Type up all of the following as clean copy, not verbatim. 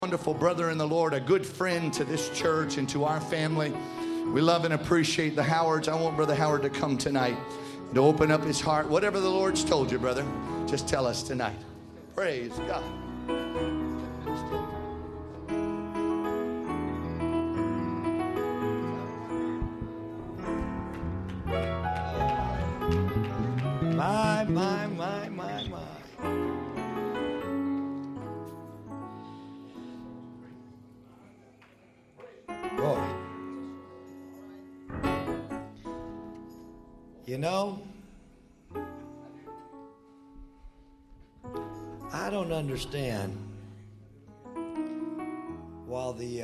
Wonderful brother in the Lord, a good friend to this church and to our family. We love and appreciate the Howards. I want Brother Howard to come tonight and to open up his heart. Whatever the Lord's told you, brother, just tell us tonight. Praise God. My. Boy. You know, I don't understand while the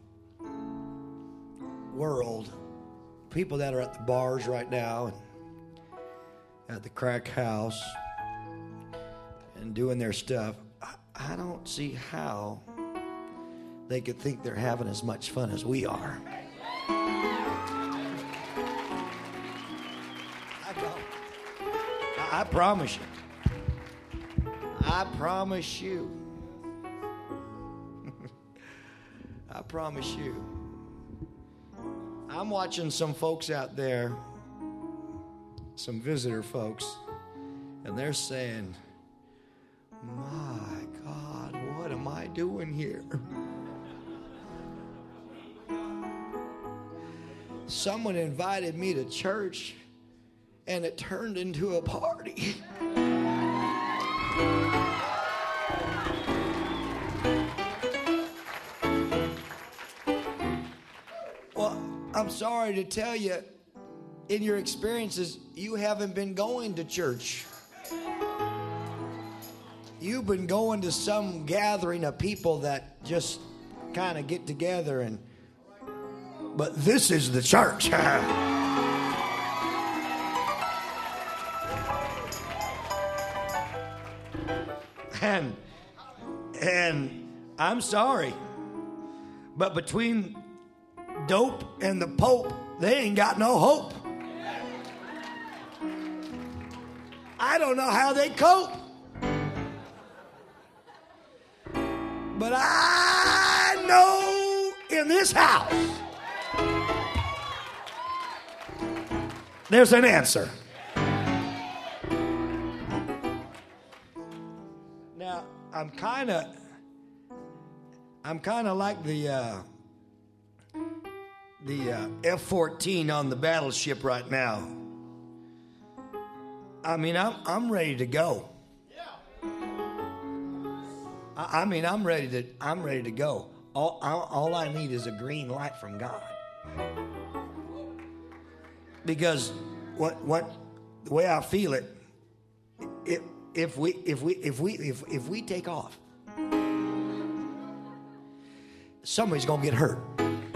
world, people that are at the bars right now and at the crack house and doing their stuff, I don't see how they could think they're having as much fun as we are. I don't. I promise you. I promise you. I promise you. I'm watching some folks out there, some visitor folks, and they're saying, my God, what am I doing here? Someone invited me to church, and it turned into a party. Well, I'm sorry to tell you, in your experiences, you haven't been going to church. You've been going to some gathering of people that just kind of get together but this is the church. And I'm sorry, but between dope and the Pope, they ain't got no hope. I don't know how they cope, but I know in this house there's an answer. Now, I'm kind of like the F-14 on the battleship right now. I mean, I'm ready to go. I mean, I'm ready to go. All I need is a green light from God. Because what the way I feel it, if we take off, somebody's gonna get hurt.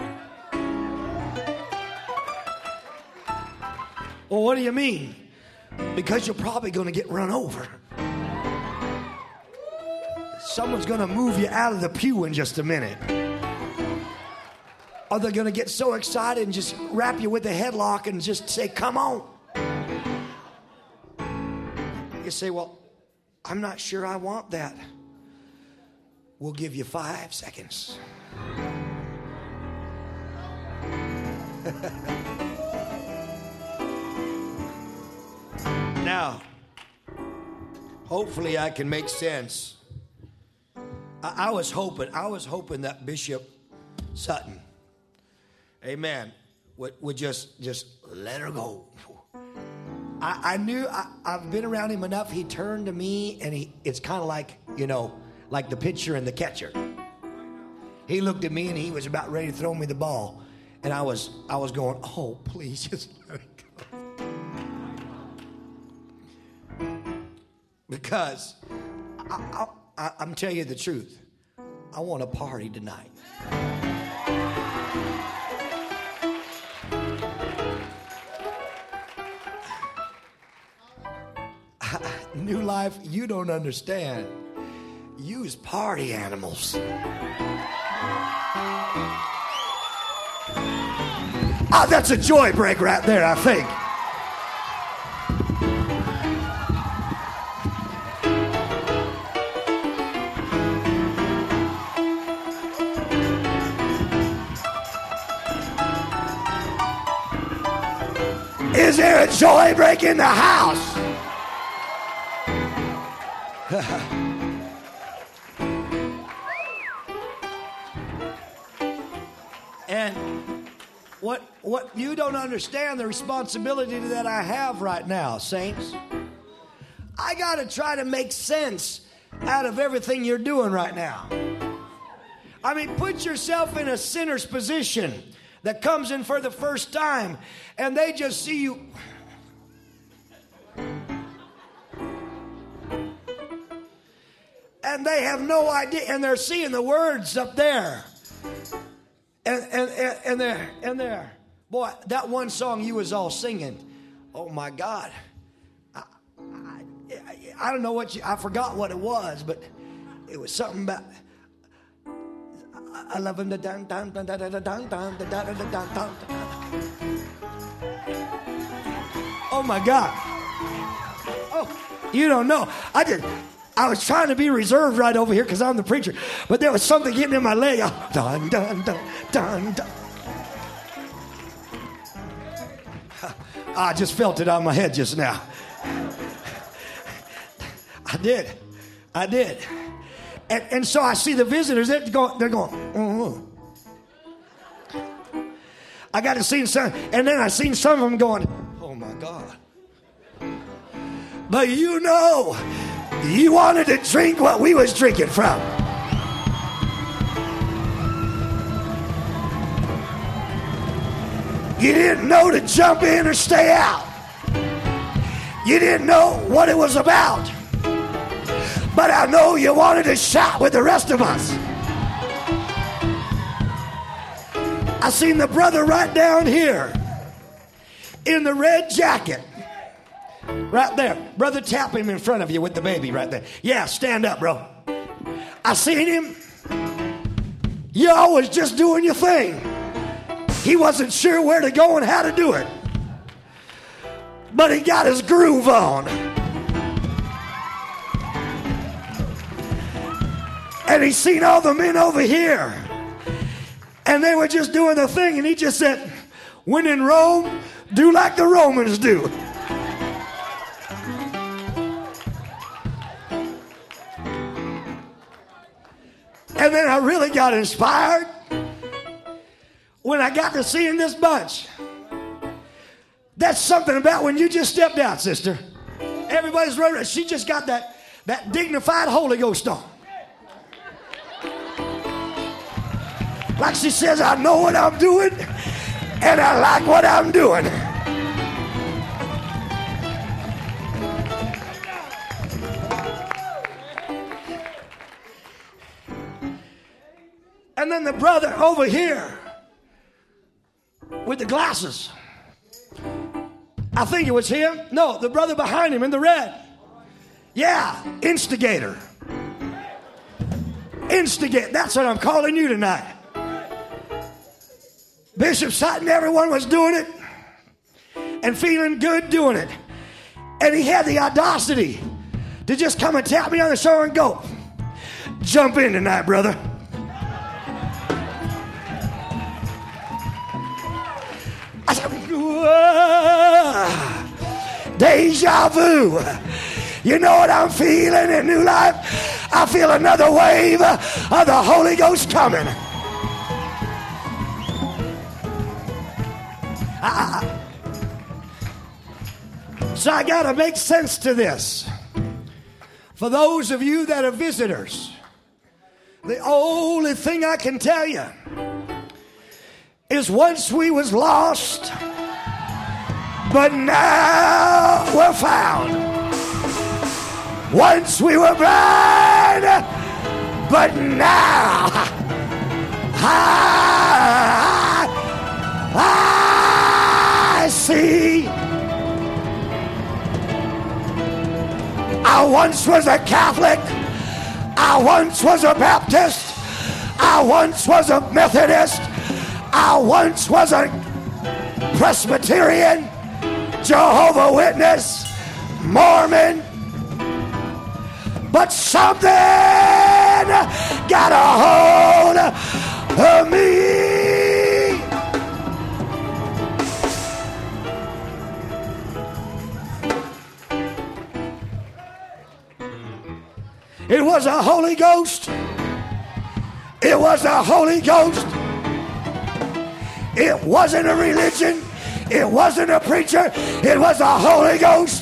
Well, what do you mean? Because you're probably gonna get run over. Someone's gonna move you out of the pew in just a minute. Or they're going to get so excited and just wrap you with a headlock and just say, come on. You say, well, I'm not sure I want that. We'll give you 5 seconds. Now, hopefully I can make sense. I was hoping that Bishop Sutton, amen, would just let her go. I knew, I've been around him enough. He turned to me, and it's kind of like, like the pitcher and the catcher. He looked at me, and he was about ready to throw me the ball. And I was going, oh, please, just let it go. Because I'm telling you the truth. I want a party tonight. New Life, you don't understand. Use party animals. That's a joy break right there, I think. Is there a joy break in the house? And what you don't understand, the responsibility that I have right now, saints. I got to try to make sense out of everything you're doing right now. I mean, put yourself in a sinner's position that comes in for the first time, and they just see you. And they have no idea, and they're seeing the words up there. And they're, boy, that one song you was all singing, oh my God. I don't know I forgot what it was, but it was something about, I love him, oh my God. Oh, you don't know. I was trying to be reserved right over here because I'm the preacher, but there was something getting in my leg. Dun, dun, dun, dun, dun. I just felt it on my head just now. I did. And so I see the visitors, they're going, mm-hmm. I got to see some, and then I seen some of them going, oh my God. But you know, you wanted to drink what we was drinking from. You didn't know to jump in or stay out. You didn't know what it was about. But I know you wanted to shout with the rest of us. I seen the brother right down here in the red jacket. Right there. Brother, tap him in front of you with the baby right there. Yeah, stand up, bro. I seen him. Y'all was just doing your thing. He wasn't sure where to go and how to do it. But he got his groove on. And he seen all the men over here. And they were just doing the thing. And he just said, when in Rome, do like the Romans do. And then I really got inspired when I got to seeing this bunch. That's something about when you just stepped out, sister. Everybody's running. She just got that dignified Holy Ghost on. Like she says, I know what I'm doing, and I like what I'm doing. And then the brother over here with the glasses. I think it was him. No, the brother behind him in the red. Yeah, instigator. Instigate. That's what I'm calling you tonight. Bishop Sutton, everyone was doing it and feeling good doing it. And he had the audacity to just come and tap me on the shoulder and go, jump in tonight, brother. I said, whoa, deja vu. You know what I'm feeling in New Life? I feel another wave of the Holy Ghost coming. So I got to make sense to this. For those of you that are visitors, the only thing I can tell you is once we was lost, but now we're found. Once we were blind, but now I see. I once was a Catholic. I once was a Baptist. I once was a Methodist. I once was a Presbyterian, Jehovah's Witness, Mormon. But something got a hold of me. was a Holy Ghost. It was a Holy Ghost. It wasn't a religion. It wasn't a preacher. It was a Holy Ghost.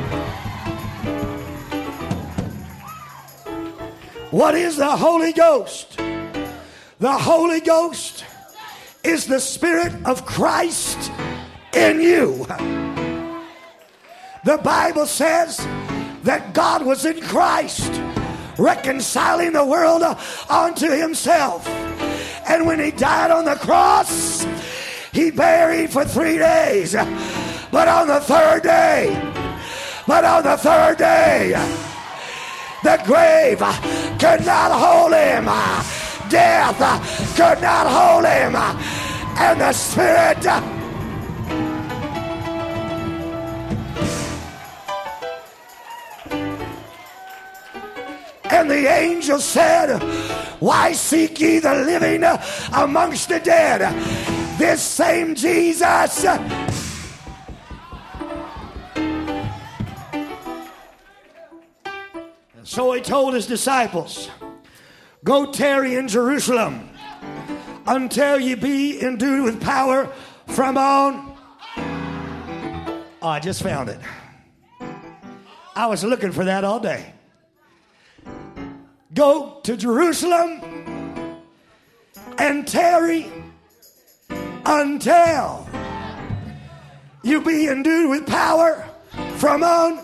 What is the Holy Ghost? The Holy Ghost is the Spirit of Christ in you. The Bible says that God was in Christ, reconciling the world unto himself. And when he died on the cross, he buried for 3 days. But on the third day, the grave could not hold him. Death could not hold him. And the Spirit and the angel said, why seek ye the living amongst the dead? This same Jesus so he told his disciples, go tarry in Jerusalem until ye be endued with power from on. Oh, I just found it. I was looking for that all day. Go to Jerusalem and tarry until you be endued with power from on.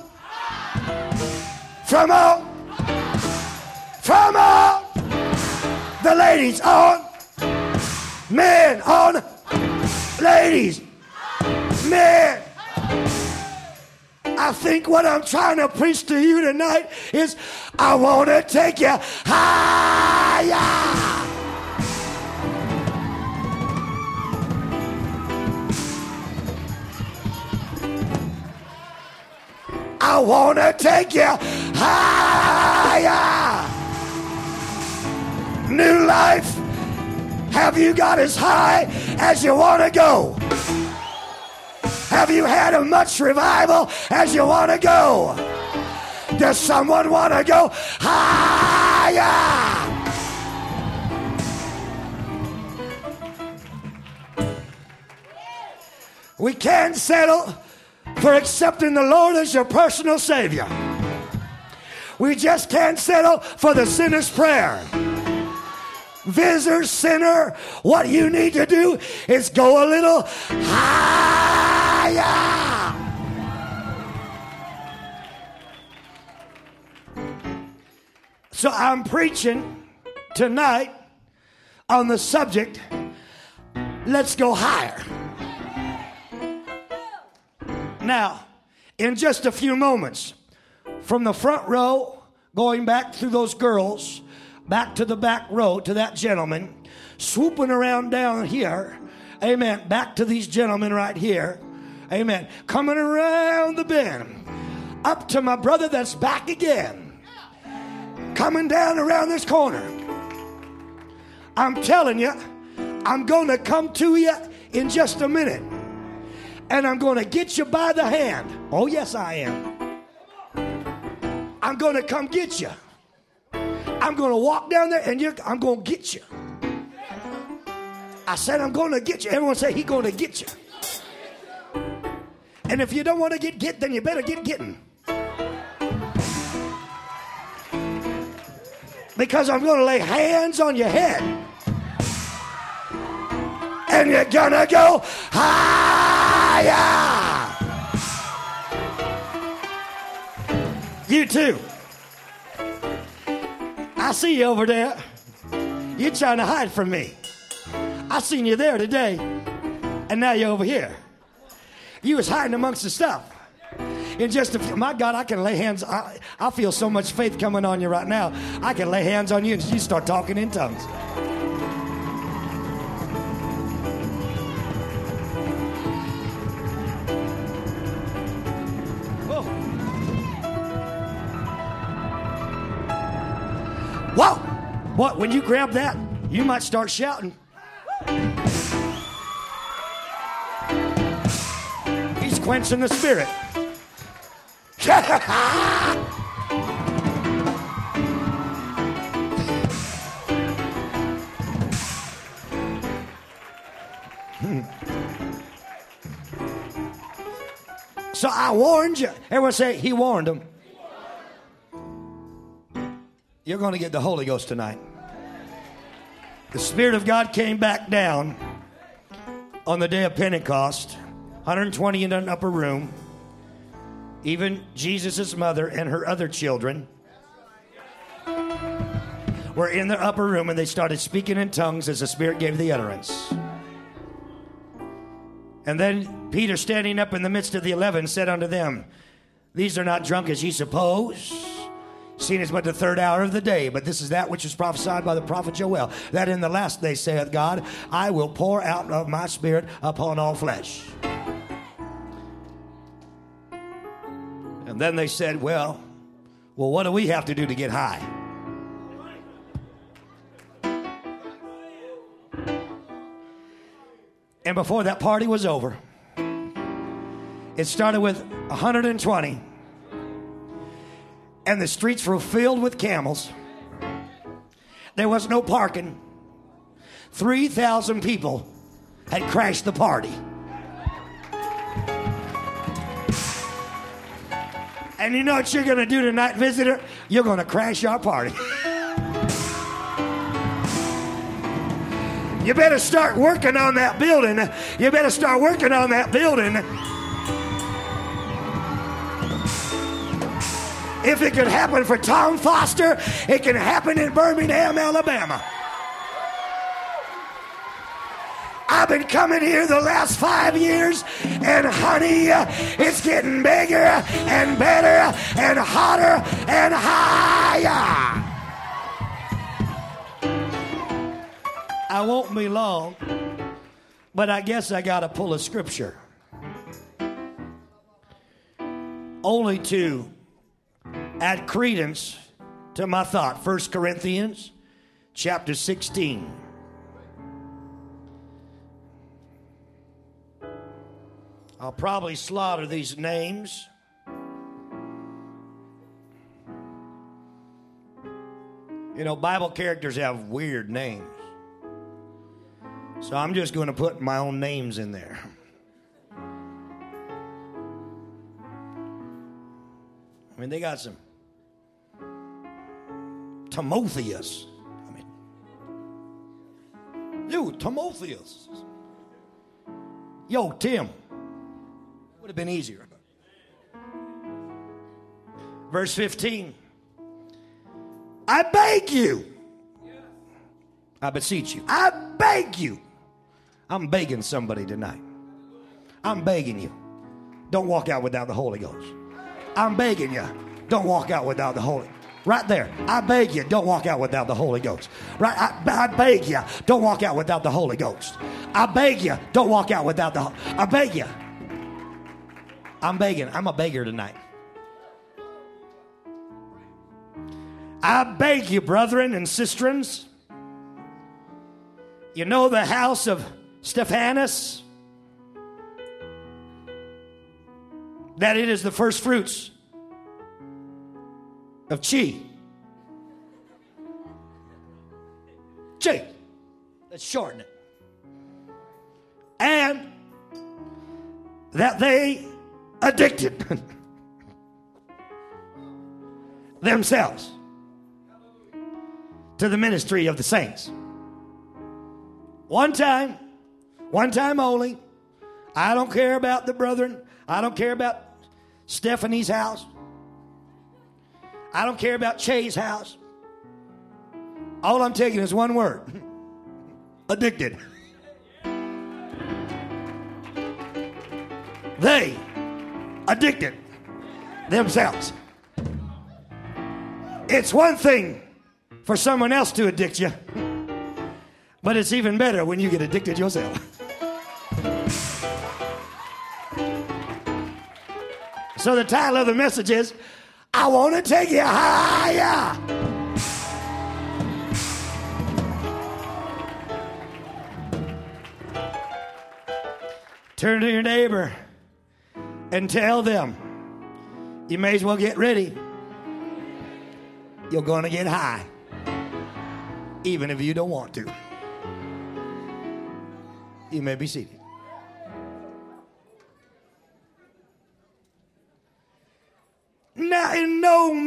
The ladies on. Men on. Ladies. Men. I think what I'm trying to preach to you tonight is I want to take you higher. I want to take you higher. New life. Have you got as high as you want to go? Have you had as much revival as you want to go? Does someone want to go higher? We can't settle for accepting the Lord as your personal Savior. We just can't settle for the sinner's prayer. Visitor, sinner, what you need to do is go a little higher. So I'm preaching tonight on the subject, let's go higher. Now, in just a few moments, from the front row, going back through those girls, back to the back row to that gentleman, swooping around down here, amen, back to these gentlemen right here, amen, coming around the bend, up to my brother that's back again, coming down around this corner. I'm telling you, I'm going to come to you in just a minute, and I'm going to get you by the hand. Oh, yes, I am. I'm going to come get you. I'm going to walk down there and I'm going to get you. I said I'm going to get you. Everyone say he's going to get you. And if you don't want to get, then you better get getting. Because I'm going to lay hands on your head. And you're going to go higher. You too. I see you over there. You're trying to hide from me. I seen you there today, and now you're over here. You was hiding amongst the stuff. In just a few, my God, I can lay hands. I feel so much faith coming on you right now. I can lay hands on you and you start talking in tongues. Whoa! What? When you grab that, you might start shouting. He's quenching the spirit. So I warned you. Everyone say, he warned them. You're going to get the Holy Ghost tonight. The Spirit of God came back down on the day of Pentecost, 120 in an upper room. Even Jesus' mother and her other children were in the upper room, and they started speaking in tongues as the Spirit gave the utterance. And then Peter, standing up in the midst of the 11, said unto them, these are not drunk as ye suppose, seeing it's but the third hour of the day. But this is that which was prophesied by the prophet Joel, that in the last day saith God, I will pour out of my Spirit upon all flesh. And then they said, well, what do we have to do to get high? And before that party was over, it started with 120, and the streets were filled with camels. There was no parking. 3,000 people had crashed the party. And you know what you're going to do tonight, visitor? You're going to crash our party. You better start working on that building. You better start working on that building. If it could happen for Tom Foster, it can happen in Birmingham, Alabama. I've been coming here the last 5 years, and honey, it's getting bigger and better and hotter and higher. I won't be long, but I guess I got to pull a scripture. Only to add credence to my thought. 1 Corinthians chapter 16. I'll probably slaughter these names. You know, Bible characters have weird names. So I'm just going to put my own names in there. I mean, they got some Timotheus. I mean, you, Timotheus. Yo, Tim. Would have been easier. Verse 15. I beg you. I beseech you. I beg you. I'm begging somebody tonight. I'm begging you. Don't walk out without the Holy Ghost. I'm begging you. Don't walk out without the Holy Ghost. Right there. I beg you. Don't walk out without the Holy Ghost. Right. I beg you. Don't walk out without the Holy Ghost. I beg you. Don't walk out without the. I beg you. I'm begging. I'm a beggar tonight. I beg you, brethren and sisterins. You know the house of Stephanus? That it is the first fruits of Chi. Chi. Let's shorten it. And that they addicted themselves to the ministry of the saints. One time only. I don't care about the brethren. I don't care about Stephanie's house. I don't care about Che's house. All I'm taking is one word. Addicted. They addicted themselves. It's one thing for someone else to addict you, but it's even better when you get addicted yourself. So the title of the message is, I want to take you higher. Turn to your neighbor and tell them, you may as well get ready. You're going to get high, even if you don't want to. You may be seated.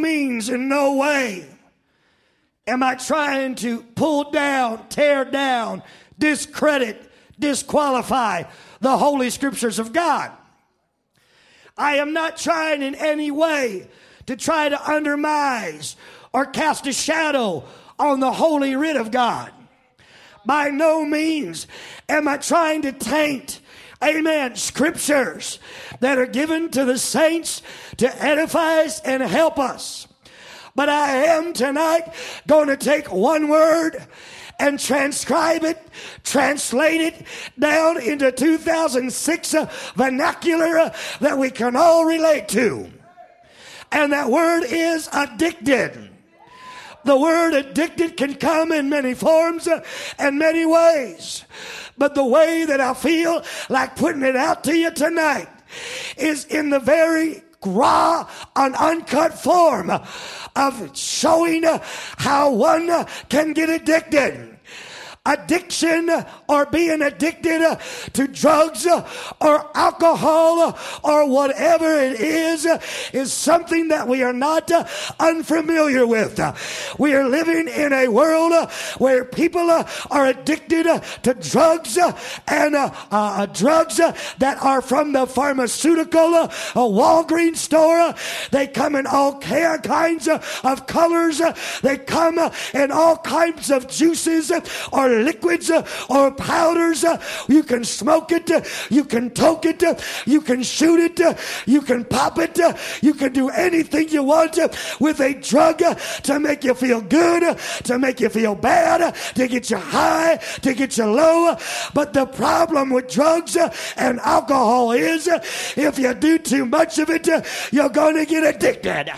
means, in no way am I trying to pull down, tear down, discredit, disqualify the Holy Scriptures of God. I am not trying in any way to try to undermine or cast a shadow on the Holy Writ of God. By no means am I trying to taint, amen, Scriptures that are given to the saints to edify us and help us. But I am tonight going to take one word and transcribe it, translate it down into 2006 vernacular that we can all relate to. And that word is addicted. The word addicted can come in many forms and many ways. But the way that I feel like putting it out to you tonight is in the very raw and uncut form of showing how one can get addicted. Addiction or being addicted to drugs or alcohol or whatever it is something that we are not unfamiliar with. We are living in a world where people are addicted to drugs and drugs that are from the pharmaceutical Walgreens store. They come in all kinds of colors. They come in all kinds of juices or liquids or powders. You can smoke it, you can toke it, you can shoot it, you can pop it, you can do anything you want with a drug to make you feel good, to make you feel bad, to get you high, to get you low. But the problem with drugs and alcohol is if you do too much of it, you're going to get addicted.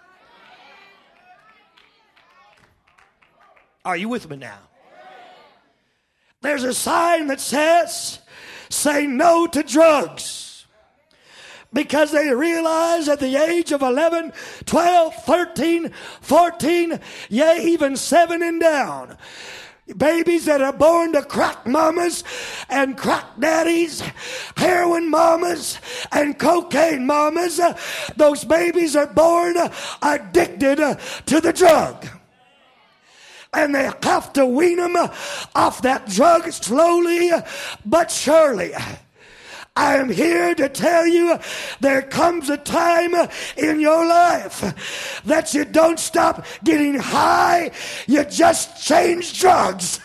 Are you with me now? There's a sign that says, say no to drugs. Because they realize at the age of 11, 12, 13, 14, yea, even 7 and down, babies that are born to crack mamas and crack daddies, heroin mamas and cocaine mamas, those babies are born addicted to the drug. And they have to wean them off that drug slowly but surely. I am here to tell you there comes a time in your life that you don't stop getting high, you just change drugs.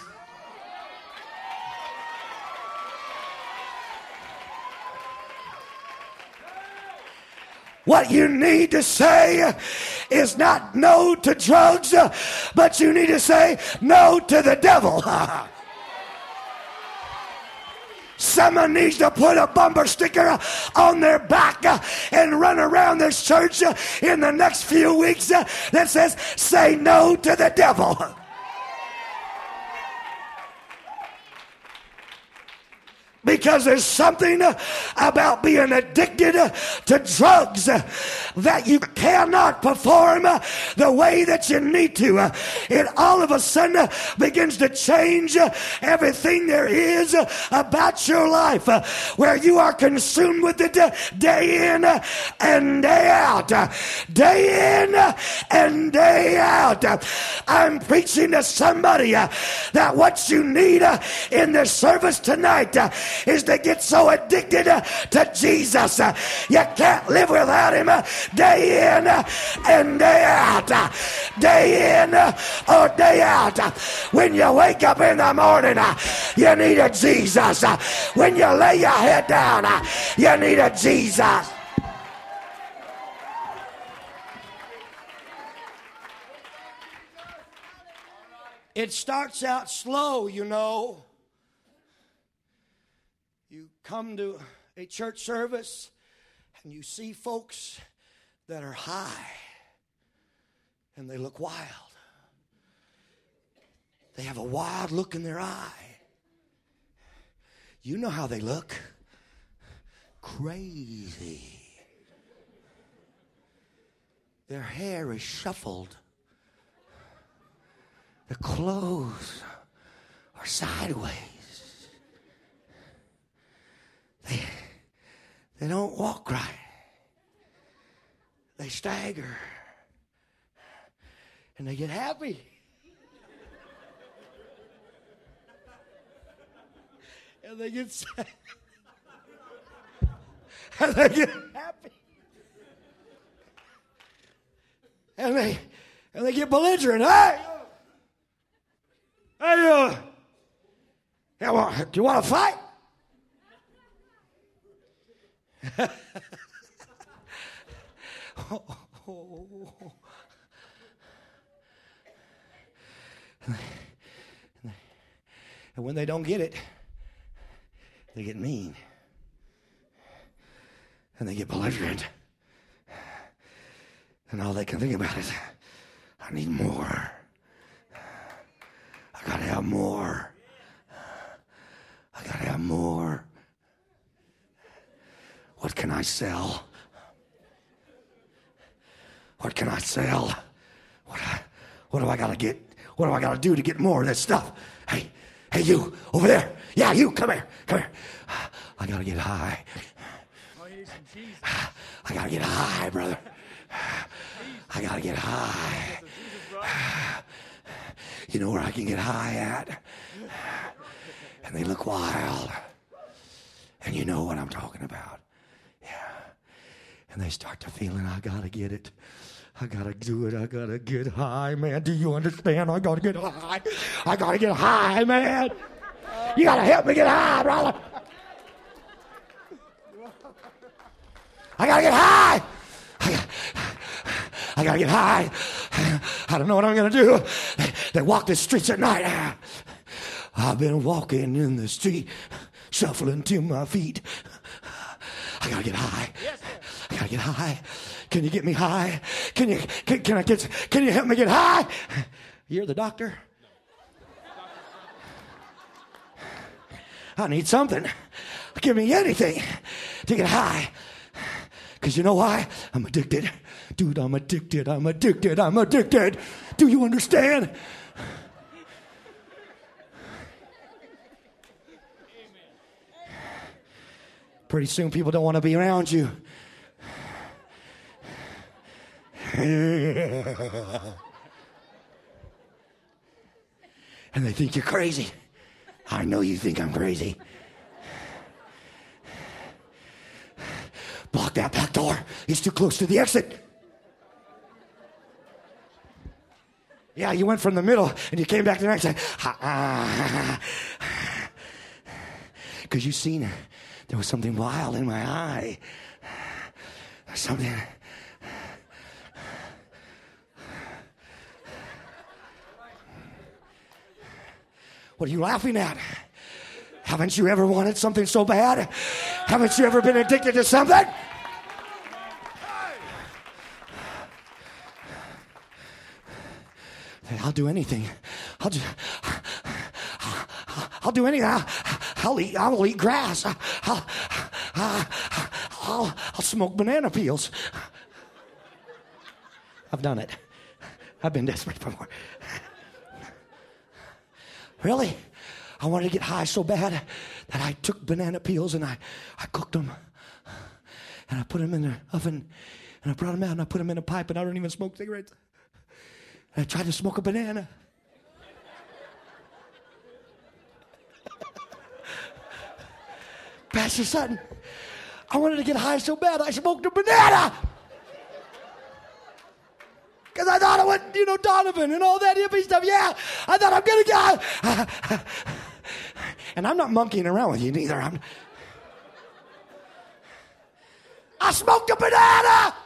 What you need to say is not no to drugs, but you need to say no to the devil. Someone needs to put a bumper sticker on their back and run around this church in the next few weeks that says, say no to the devil. Because there's something about being addicted to drugs that you cannot perform the way that you need to. It all of a sudden begins to change everything there is about your life, where you are consumed with it day in and day out. Day in and day out. I'm preaching to somebody that what you need in this service tonight is to get so addicted to Jesus. You can't live without him day in and day out. Day in or day out. When you wake up in the morning, you need a Jesus. When you lay your head down, you need a Jesus. It starts out slow, you know. You come to a church service and you see folks that are high and they look wild. They have a wild look in their eye. You know how they look. Crazy. Their hair is shuffled. Their clothes are sideways. They don't walk right. They stagger. And they get happy. And they get sad. And they get happy. And they get belligerent. Hey, do you want to fight? And when they don't get it, they get mean. And they get belligerent. And all they can think about is, I need more. I gotta have more. I gotta have more. What can I sell? What can I sell? What do I gotta get? What do I gotta do to get more of this stuff? Hey, you over there. Yeah, you, come here. I gotta get high. I gotta get high, brother. I gotta get high. You know where I can get high at? And they look wild. And you know what I'm talking about. Yeah. And they start to feeling, I gotta get it. I gotta do it. I gotta get high, man. Do you understand? I gotta get high. I gotta get high, man. You gotta help me get high, brother. I gotta get high. I gotta get high. I don't know what I'm gonna do. They walk the streets at night. I've been walking in the street, shuffling to my feet. I gotta get high. I gotta get high. Can you get me high? Can you help me get high? You're the doctor? I need something. Give me anything to get high. Because you know why? I'm addicted. Dude, I'm addicted. Do you understand? Pretty soon people don't want to be around you. And they think you're crazy. I know you think I'm crazy. Block that back door. It's too close to the exit. Yeah, you went from the middle and you came back to the exit. Because you seen there was something wild in my eye. Something. What are you laughing at? Haven't you ever wanted something so bad? Haven't you ever been addicted to something? I'll do anything. I'll do anything. I'll eat grass. I'll smoke banana peels. I've done it. I've been desperate before. Really? I wanted to get high so bad that I took banana peels and I cooked them. And I put them in the oven and I brought them out and I put them in a pipe, and I don't even smoke cigarettes. And I tried to smoke a banana. Pastor Sutton, I wanted to get high so bad I smoked a banana. Because I thought I went, Donovan and all that hippie stuff. Yeah, I thought I'm going to go. And I'm not monkeying around with you neither. I smoked a banana.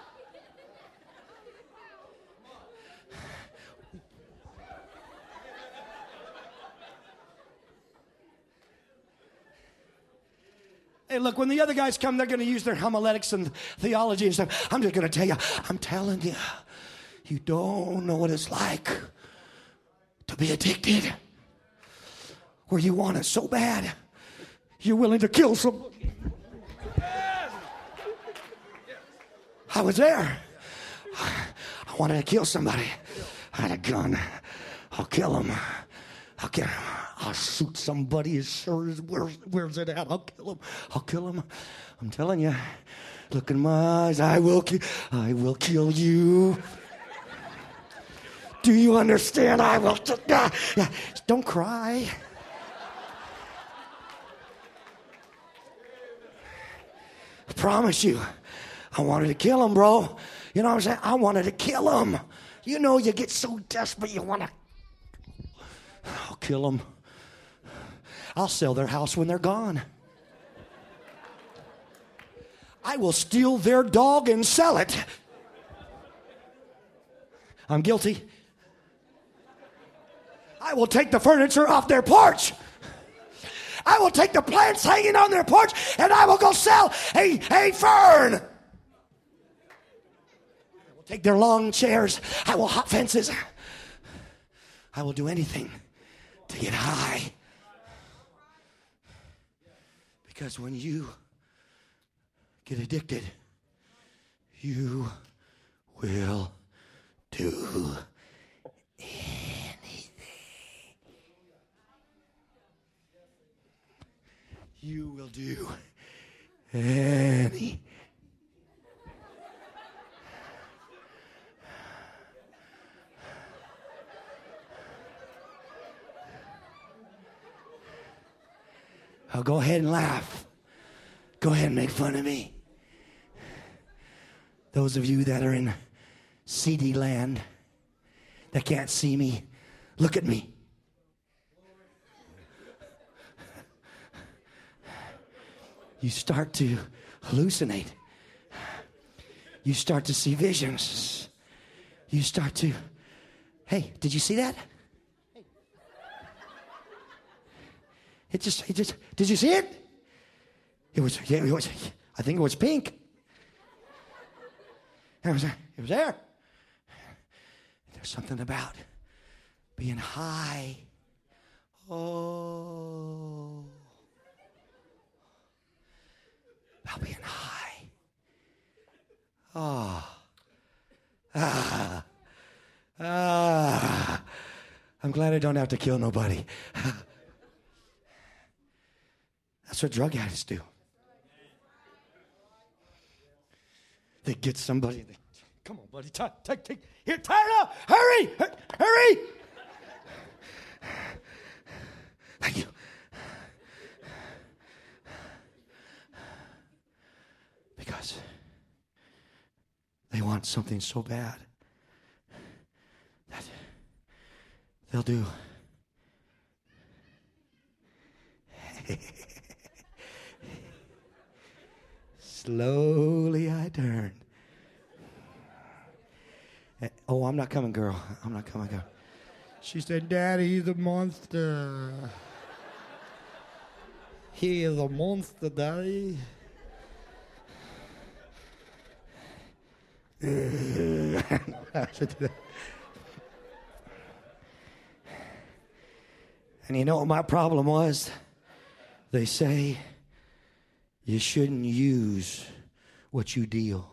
Hey, look, when the other guys come, they're going to use their homiletics and theology and stuff. I'm just going to tell you, I'm telling you, you don't know what it's like to be addicted, where you want it so bad, you're willing to kill somebody. I was there. I wanted to kill somebody. I had a gun. I'll kill him. I'll shoot somebody as sure as where's it at? I'll kill him. I'm telling you. Look in my eyes. I will kill you. Do you understand? I will. Don't cry. I promise you, I wanted to kill him, bro. You know what I'm saying? I wanted to kill him. You know, you get so desperate, you want to. I'll kill them. I'll sell their house when they're gone. I will steal their dog and sell it. I'm guilty. I will take the furniture off their porch. I will take the plants hanging on their porch and I will go sell a fern. I will take their long chairs. I will hop fences. I will do anything to get high. Because when you get addicted, you will do anything. You will do anything. I'll go ahead and laugh. Go ahead and make fun of me. Those of you that are in CD land that can't see me, look at me. You start to hallucinate. You start to see visions. You start to, hey, did you see that? It just, did you see it? It was, I think it was pink. It was there. There's something about being high. Oh. About being high. Oh. I'm glad I don't have to kill nobody. That's what drug addicts do. They get somebody. Come on, buddy. Take. Here, tie it up. Hurry. Hurry. Thank you. Because they want something so bad that they'll do. Slowly I turned. Oh, I'm not coming, girl. I'm not coming, girl. She said, Daddy, he's a monster. He is a monster, Daddy. And you know what my problem was? They say you shouldn't use what you deal.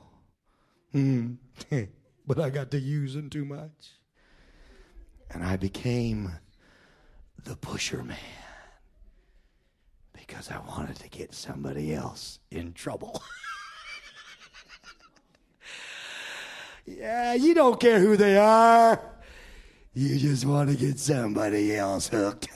But I got to using too much. And I became the pusher man because I wanted to get somebody else in trouble. Yeah, you don't care who they are. You just want to get somebody else hooked.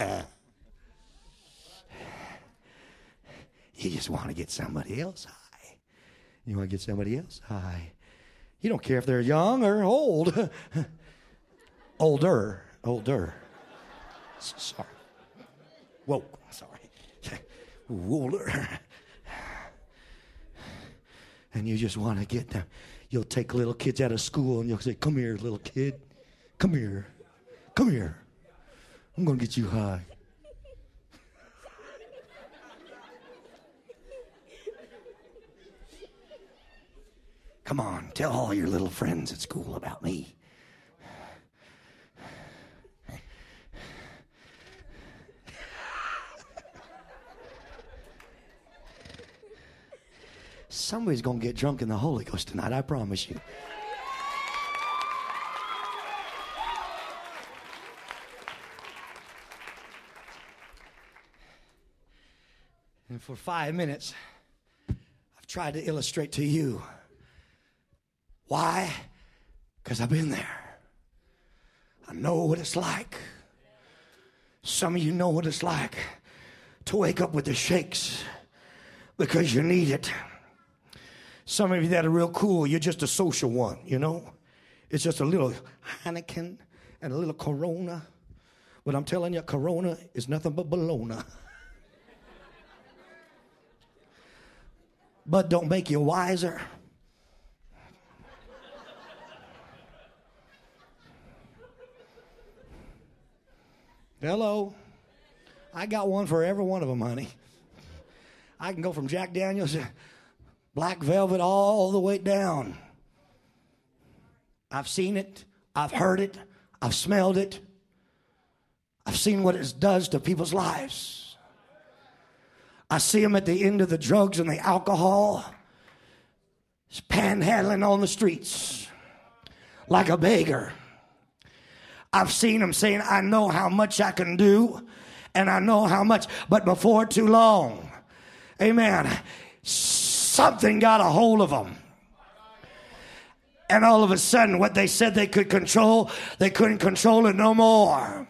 You just want to get somebody else high. You want to get somebody else high. You don't care if they're young or old. Older. Sorry. Whoa, sorry. Older. And you just want to get them. You'll take little kids out of school and you'll say, come here, little kid. Come here. Come here. I'm going to get you high. Come on, tell all your little friends at school about me. Somebody's going to get drunk in the Holy Ghost tonight, I promise you. And for 5 minutes, I've tried to illustrate to you. Why? Because I've been there. I know what it's like. Some of you know what it's like to wake up with the shakes because you need it. Some of you that are real cool, you're just a social one, you know. It's just a little Heineken and a little Corona. But I'm telling you, Corona is nothing but bologna. But don't make you wiser. Hello. I got one for every one of them, honey. I can go from Jack Daniels to Black Velvet all the way down. I've seen it. I've heard it. I've smelled it. I've seen what it does to people's lives. I see them at the end of the drugs and the alcohol, panhandling on the streets like a beggar. I've seen them saying, I know how much I can do, and I know how much, but before too long, amen, something got a hold of them. And all of a sudden, what they said they could control, they couldn't control it no more.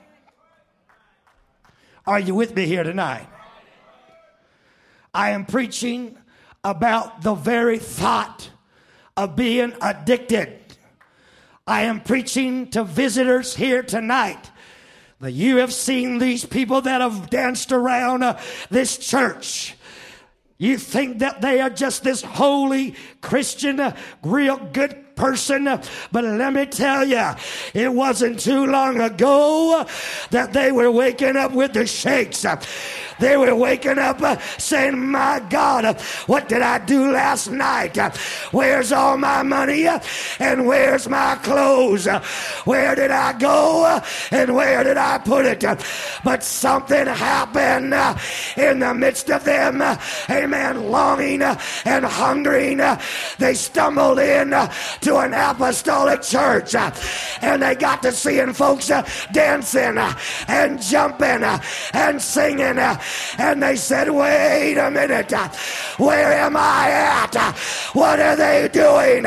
Are you with me here tonight? I am preaching about the very thought of being addicted. I am preaching to visitors here tonight. That you have seen these people that have danced around this church. You think that they are just this holy Christian, real good person, but let me tell you, it wasn't too long ago that they were waking up with the shakes. They were waking up saying, my God, what did I do last night? Where's all my money? And where's my clothes? Where did I go? And where did I put it? But something happened in the midst of them, amen, longing and hungering. They stumbled in to an apostolic church, and they got to seeing folks dancing and jumping and singing. And they said, wait a minute, where am I at? What are they doing?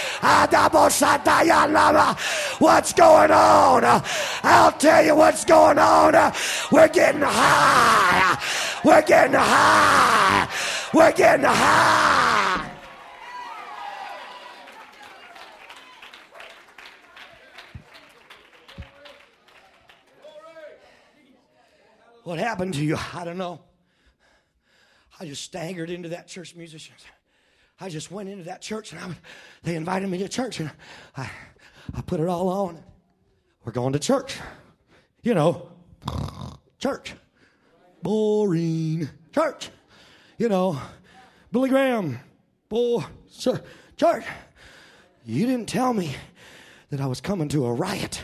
What's going on? I'll tell you what's going on. We're getting high. We're getting high. We're getting high. What happened to you? I don't know. I just staggered into that church, musicians. I just went into that church, and they invited me to church, and I put it all on. We're going to church. You know, church. Boring. Church. You know, Billy Graham. Church. You didn't tell me that I was coming to a riot.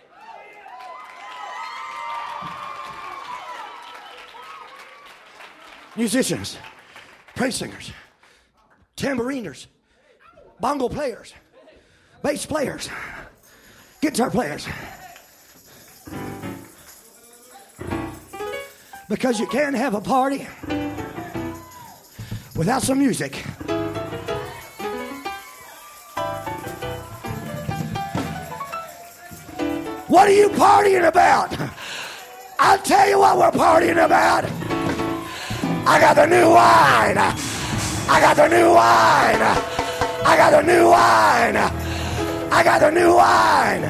Musicians, praise singers, tambouriners, bongo players, bass players, guitar players. Because you can't have a party without some music. What are you partying about? I'll tell you what we're partying about. I got the new wine. I got the new wine. I got the new wine. I got the new wine.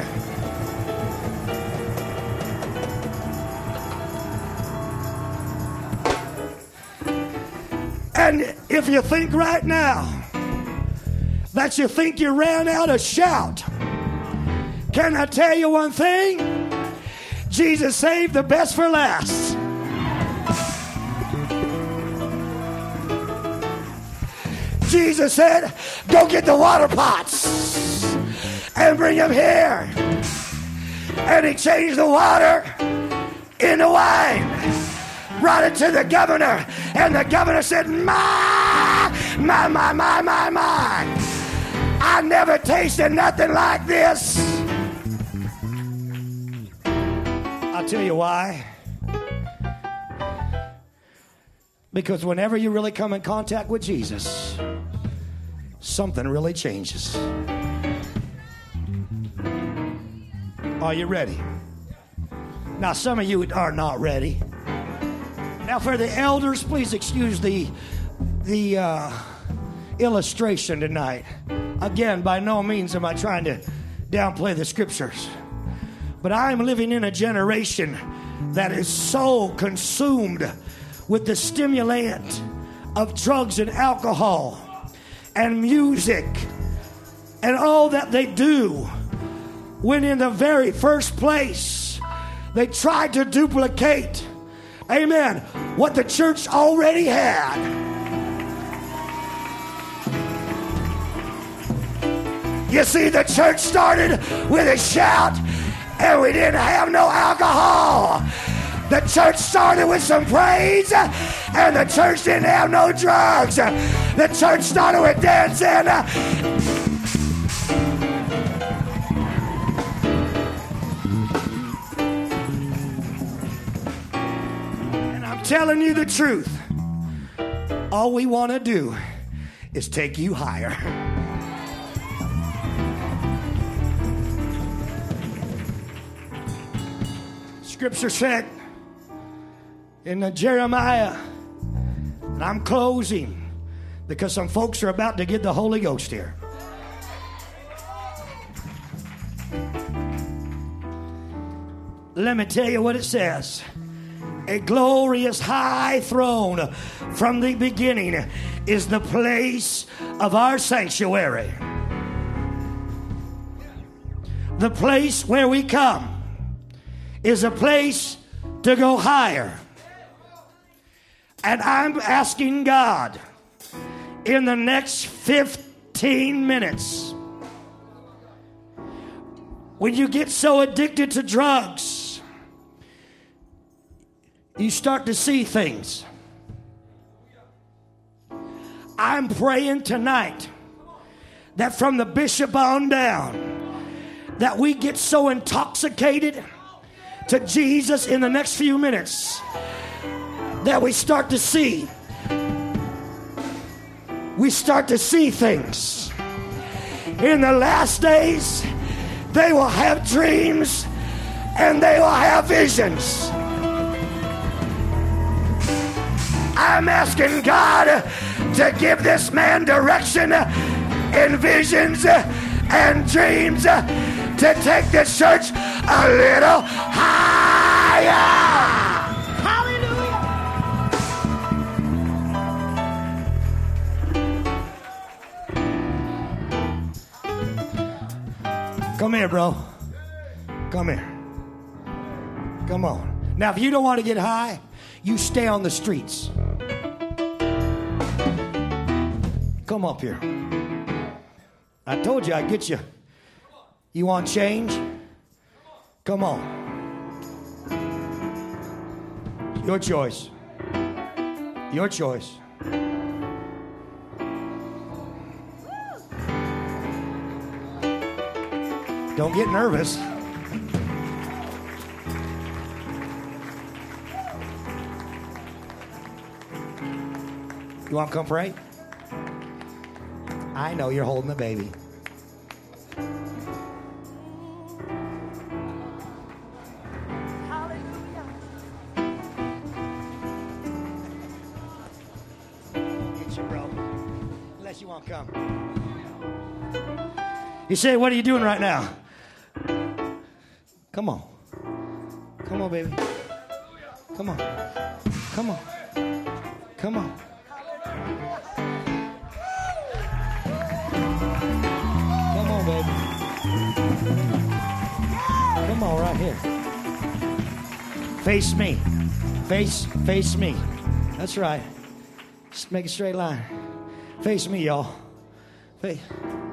And if you think right now that you think you ran out of shout, can I tell you one thing? Jesus saved the best for last. Jesus said, go get the water pots and bring them here. And he changed the water into wine. Brought it to the governor. And the governor said, my. I never tasted nothing like this. I'll tell you why. Because whenever you really come in contact with Jesus, something really changes. Are you ready? Now, some of you are not ready. Now, for the elders, please excuse the illustration tonight. Again, by no means am I trying to downplay the scriptures. But I'm living in a generation that is so consumed with the stimulant of drugs and alcohol and music and all that they do, when in the very first place they tried to duplicate, amen, what the church already had. You see, the church started with a shout, and we didn't have no alcohol. The church started with some praise, and the church didn't have no drugs. The church started with dancing. And I'm telling you the truth. All we want to do is take you higher. Scripture said in Jeremiah, and I'm closing because some folks are about to get the Holy Ghost here. Let me tell you what it says. A glorious high throne from the beginning is the place of our sanctuary. The place where we come is a place to go higher. And I'm asking God in the next 15 minutes, when you get so addicted to drugs, you start to see things. I'm praying tonight that from the bishop on down, that we get so intoxicated to Jesus in the next few minutes that we start to see things. In the last days, they will have dreams and they will have visions. I'm asking God to give this man direction in visions and dreams to take the church a little higher. Come here, bro. Come here. Come on. Now, if you don't want to get high, you stay on the streets. Come up here. I told you I'd get you. You want change? Come on. Your choice. Your choice. Don't get nervous. You want to come pray? I know you're holding the baby. Hallelujah. Get you, bro. Unless you want to come. You say, what are you doing right now? Come on. Come on, baby. Come on. Come on. Come on. Come on, baby. Come on, right here. Face me. Face me. That's right. Just make a straight line. Face me, y'all. Face.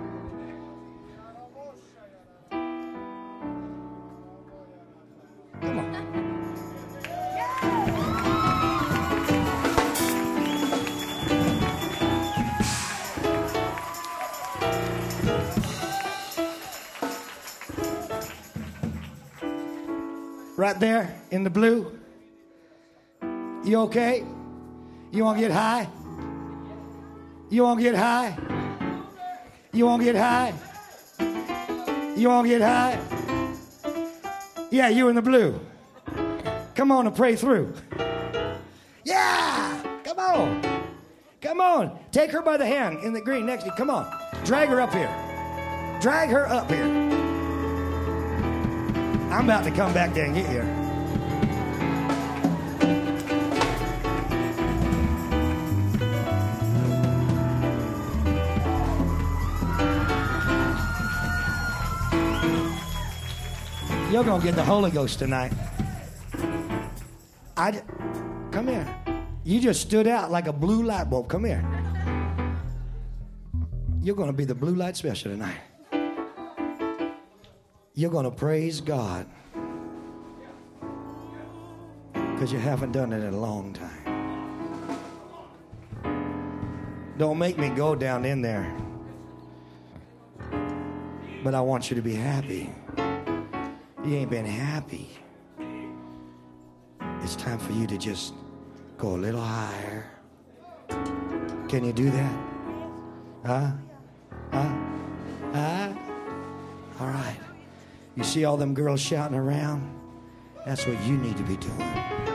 Right there in the blue. You okay? You want to get high? You want to get high? You want to get high? You want to get high? Yeah, you in the blue. Come on and pray through. Yeah, come on. Come on. Take her by the hand in the green next to you. Come on. Drag her up here. Drag her up here. I'm about to come back there and get you. You're going to get the Holy Ghost tonight. Come here. You just stood out like a blue light bulb. Come here. You're going to be the blue light special tonight. You're going to praise God because you haven't done it in a long time. Don't make me go down in there. But I want you to be happy. You ain't been happy. It's time for you to just go a little higher. Can you do that? Huh? All right. You see all them girls shouting around? That's what you need to be doing.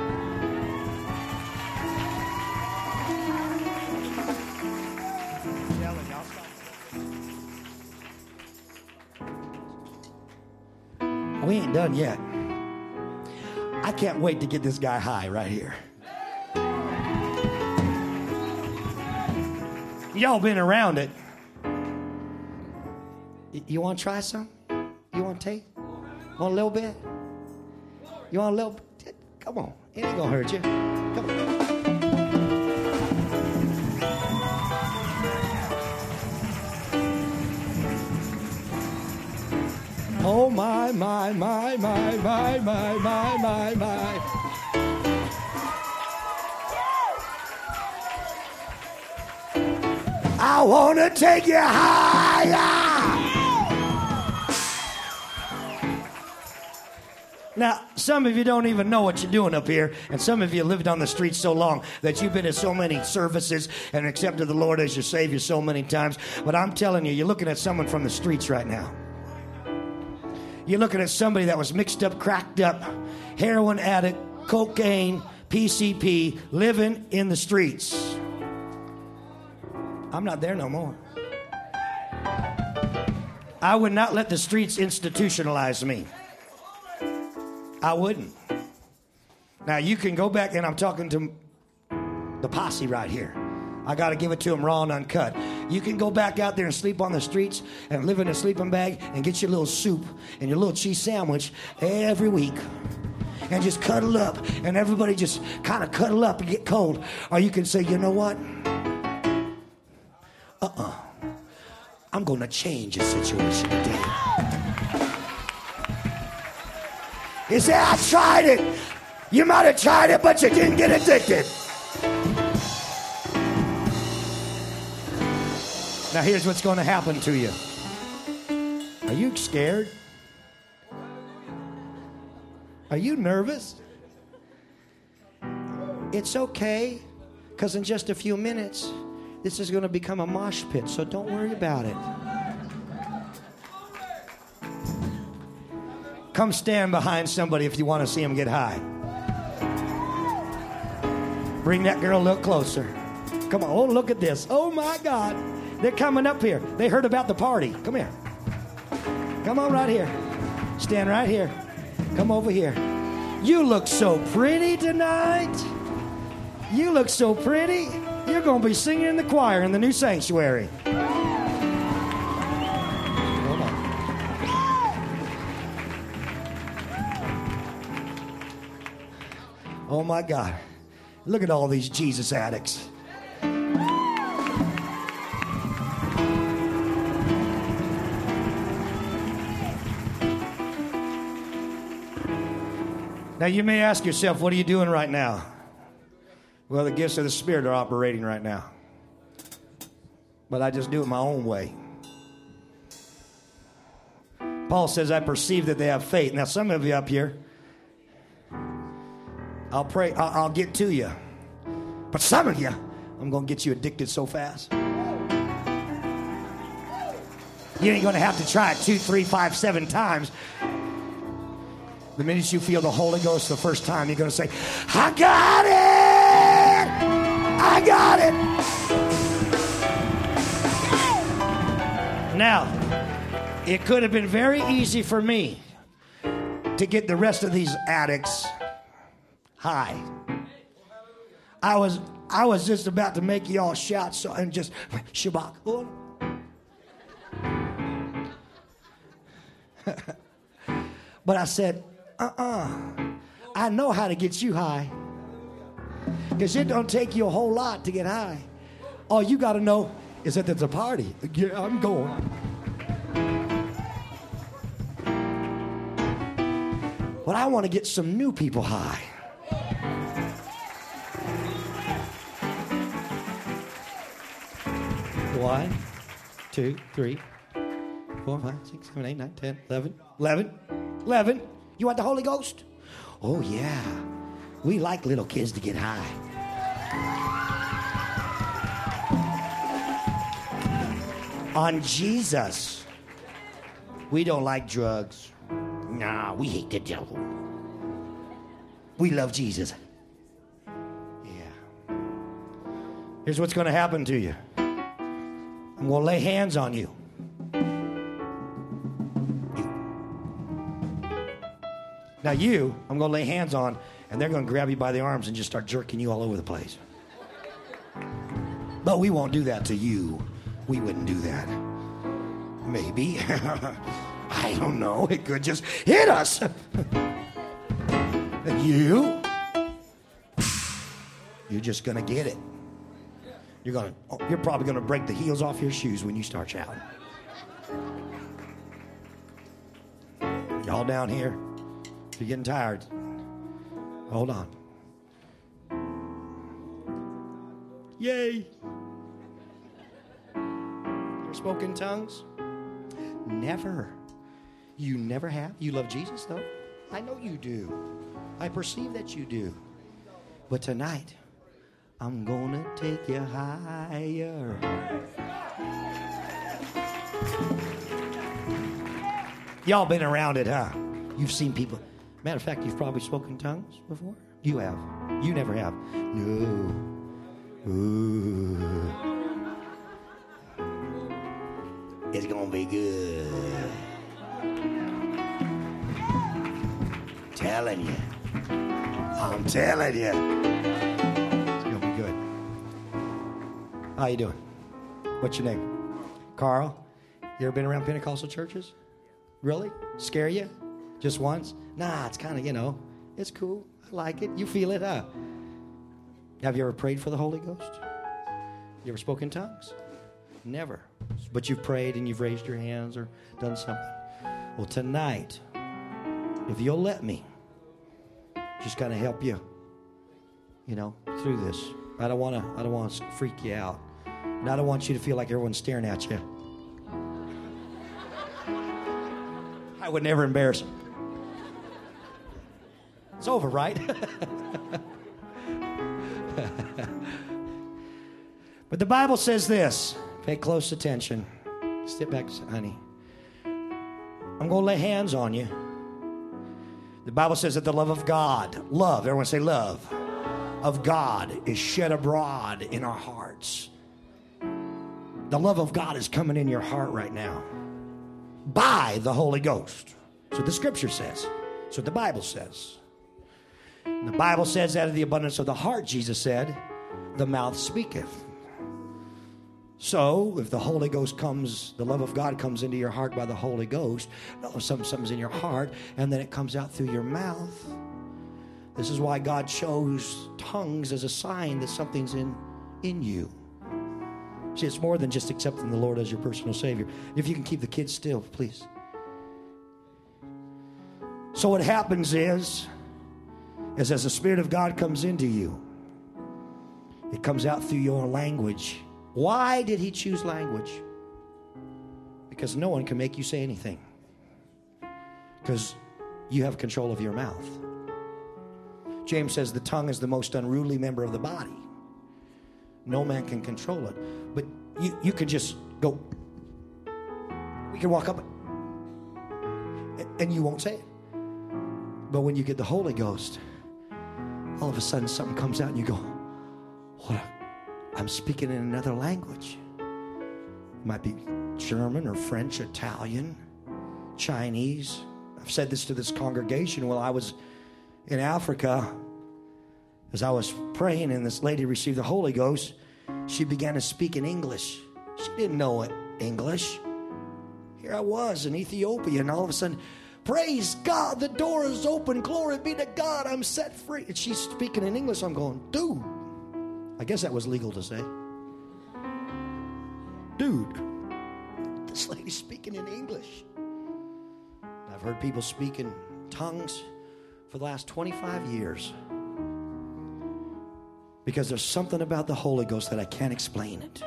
We ain't done yet. I can't wait to get this guy high right here. Y'all been around it. You want to try some? You want to take? Want a little bit? You want a little bit? Come on. It ain't going to hurt you. Come on. Oh, my. I want to take you higher. Now, some of you don't even know what you're doing up here, and some of you lived on the streets so long that you've been to so many services and accepted the Lord as your Savior so many times. But I'm telling you, you're looking at someone from the streets right now. You're looking at somebody that was mixed up, cracked up, heroin addict, cocaine, PCP, living in the streets. I'm not there no more. I would not let the streets institutionalize me. I wouldn't. Now, you can go back, and I'm talking to the posse right here. I got to give it to them raw and uncut. You can go back out there and sleep on the streets and live in a sleeping bag and get your little soup and your little cheese sandwich every week and just cuddle up, and everybody just kind of cuddle up and get cold. Or you can say, you know what? I'm going to change the situation today. You say, I tried it. You might have tried it, but you didn't get addicted. Now, here's what's going to happen to you. Are you scared? Are you nervous? It's okay, because in just a few minutes, this is going to become a mosh pit, so don't worry about it. Come stand behind somebody if you want to see them get high. Bring that girl a little closer. Come on. Oh, look at this. Oh, my God. They're coming up here. They heard about the party. Come here. Come on right here. Stand right here. Come over here. You look so pretty tonight. You look so pretty. You're going to be singing in the choir in the new sanctuary. Hold on. Oh, my God. Look at all these Jesus addicts. Now, you may ask yourself, what are you doing right now? Well, the gifts of the Spirit are operating right now. But I just do it my own way. Paul says, I perceive that they have faith. Now, some of you up here, I'll pray, I'll get to you. But some of you, I'm going to get you addicted so fast. You ain't going to have to try it 2, 3, 5, 7 times. The minute you feel the Holy Ghost the first time, you're going to say, I got it! I got it! Now, it could have been very easy for me to get the rest of these addicts high. I was just about to make you all shout so, and just Shabbat. But I said, I know how to get you high. Because it don't take you a whole lot to get high. All you got to know is that there's a party. Yeah, I'm going. But I want to get some new people high. One, 2, 3, 4, 5, 6, 7, 8, 9, 10, 11. 11. You want the Holy Ghost? Oh, yeah. We like little kids to get high. On Jesus, we don't like drugs. Nah, we hate the devil. We love Jesus. Yeah. Here's what's going to happen to you. I'm going to lay hands on you. Now I'm going to lay hands on, and they're going to grab you by the arms and just start jerking you all over the place. But we won't do that to you. We wouldn't do that. Maybe. I don't know. It could just hit us. And you're just going to get it. You're probably going to break the heels off your shoes when you start shouting. Y'all down here, if you're getting tired, hold on. Yay. You're spoken tongues? Never. You never have? You love Jesus, though? I know you do. I perceive that you do. But tonight, I'm gonna take you higher. Y'all been around it, huh? You've seen people. Matter of fact, you've probably spoken tongues before. You have. You never have. No. Ooh. It's gonna be good. Telling you. I'm telling you. It's gonna be good. How you doing? What's your name? Carl? You ever been around Pentecostal churches? Really? Scare you? Just once? Nah, it's kind of, it's cool. I like it. You feel it, huh? Have you ever prayed for the Holy Ghost? You ever spoken in tongues? Never. But you've prayed and you've raised your hands or done something. Well, tonight, if you'll let me, just kind of help you, through this. I don't want to freak you out. And I don't want you to feel like everyone's staring at you. I would never embarrass you. It's over, right? But the Bible says this. Pay close attention. Step back, honey. I'm going to lay hands on you. The Bible says that the love of God, everyone say love, of God is shed abroad in our hearts. The love of God is coming in your heart right now by the Holy Ghost. That's what the Scripture says. That's what the Bible says. And the Bible says out of the abundance of the heart, Jesus said, the mouth speaketh. So, if the Holy Ghost comes, the love of God comes into your heart by the Holy Ghost, something's in your heart, and then it comes out through your mouth. This is why God chose tongues as a sign that something's in you. See, it's more than just accepting the Lord as your personal Savior. If you can keep the kids still, please. So what happens is as the Spirit of God comes into you, it comes out through your language. Why did he choose language? Because no one can make you say anything. Because you have control of your mouth. James says the tongue is the most unruly member of the body. No man can control it. But you can just go. We can walk up and you won't say it. But when you get the Holy Ghost, all of a sudden something comes out and you go, I'm speaking in another language. It might be German or French, Italian, Chinese. I've said this to this congregation while I was in Africa. As I was praying and this lady received the Holy Ghost, she began to speak in English. She didn't know English. Here I was in Ethiopia, and all of a sudden, praise God, the door is open. Glory be to God, I'm set free. And she's speaking in English. I'm going, dude. I guess that was legal to say. Dude, this lady's speaking in English. I've heard people speak in tongues for the last 25 years. Because there's something about the Holy Ghost that I can't explain it.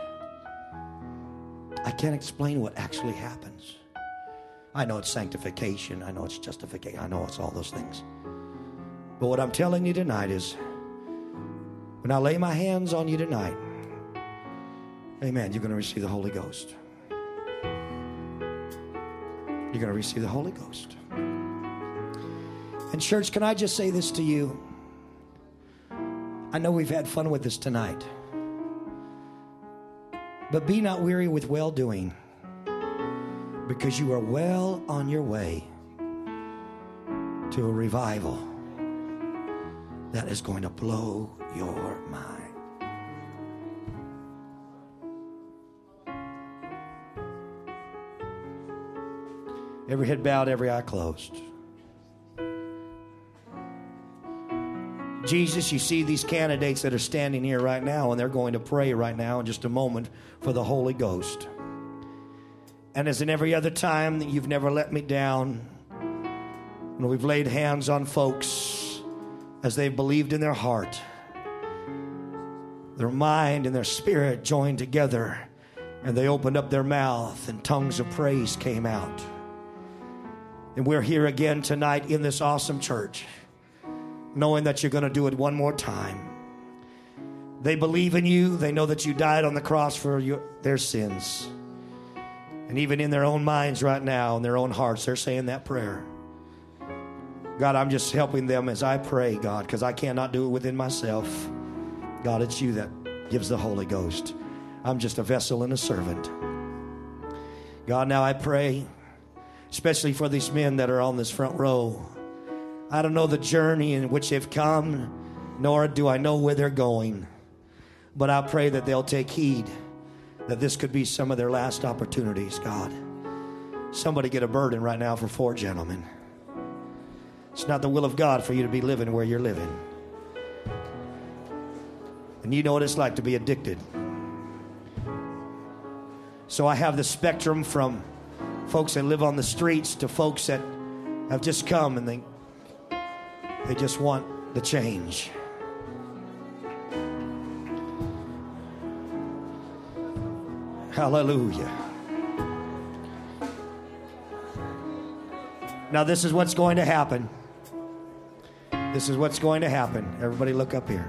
I can't explain what actually happens. I know it's sanctification. I know it's justification. I know it's all those things. But what I'm telling you tonight is, when I lay my hands on you tonight, amen, you're going to receive the Holy Ghost. You're going to receive the Holy Ghost. And church, can I just say this to you? I know we've had fun with this tonight. But be not weary with well-doing, because you are well on your way to a revival that is going to blow your mind. Every head bowed, every eye closed. Jesus, you see these candidates that are standing here right now, and they're going to pray right now in just a moment for the Holy Ghost. And as in every other time, that you've never let me down. And we've laid hands on folks as they've believed in their heart. Their mind and their spirit joined together, and they opened up their mouth, and tongues of praise came out. And we're here again tonight in this awesome church, knowing that you're going to do it one more time. They believe in you. They know that you died on the cross for their sins. And even in their own minds right now, in their own hearts, they're saying that prayer. God, I'm just helping them as I pray, God, because I cannot do it within myself. God, it's you that gives the Holy Ghost. I'm just a vessel and a servant. God, now I pray, especially for these men that are on this front row. I don't know the journey in which they've come, nor do I know where they're going. But I pray that they'll take heed that this could be some of their last opportunities, God. Somebody get a burden right now for 4 gentlemen. It's not the will of God for you to be living where you're living. And you know what it's like to be addicted. So I have the spectrum from folks that live on the streets to folks that have just come and they just want the change. Hallelujah. Now this is what's going to happen. This is what's going to happen. Everybody look up here.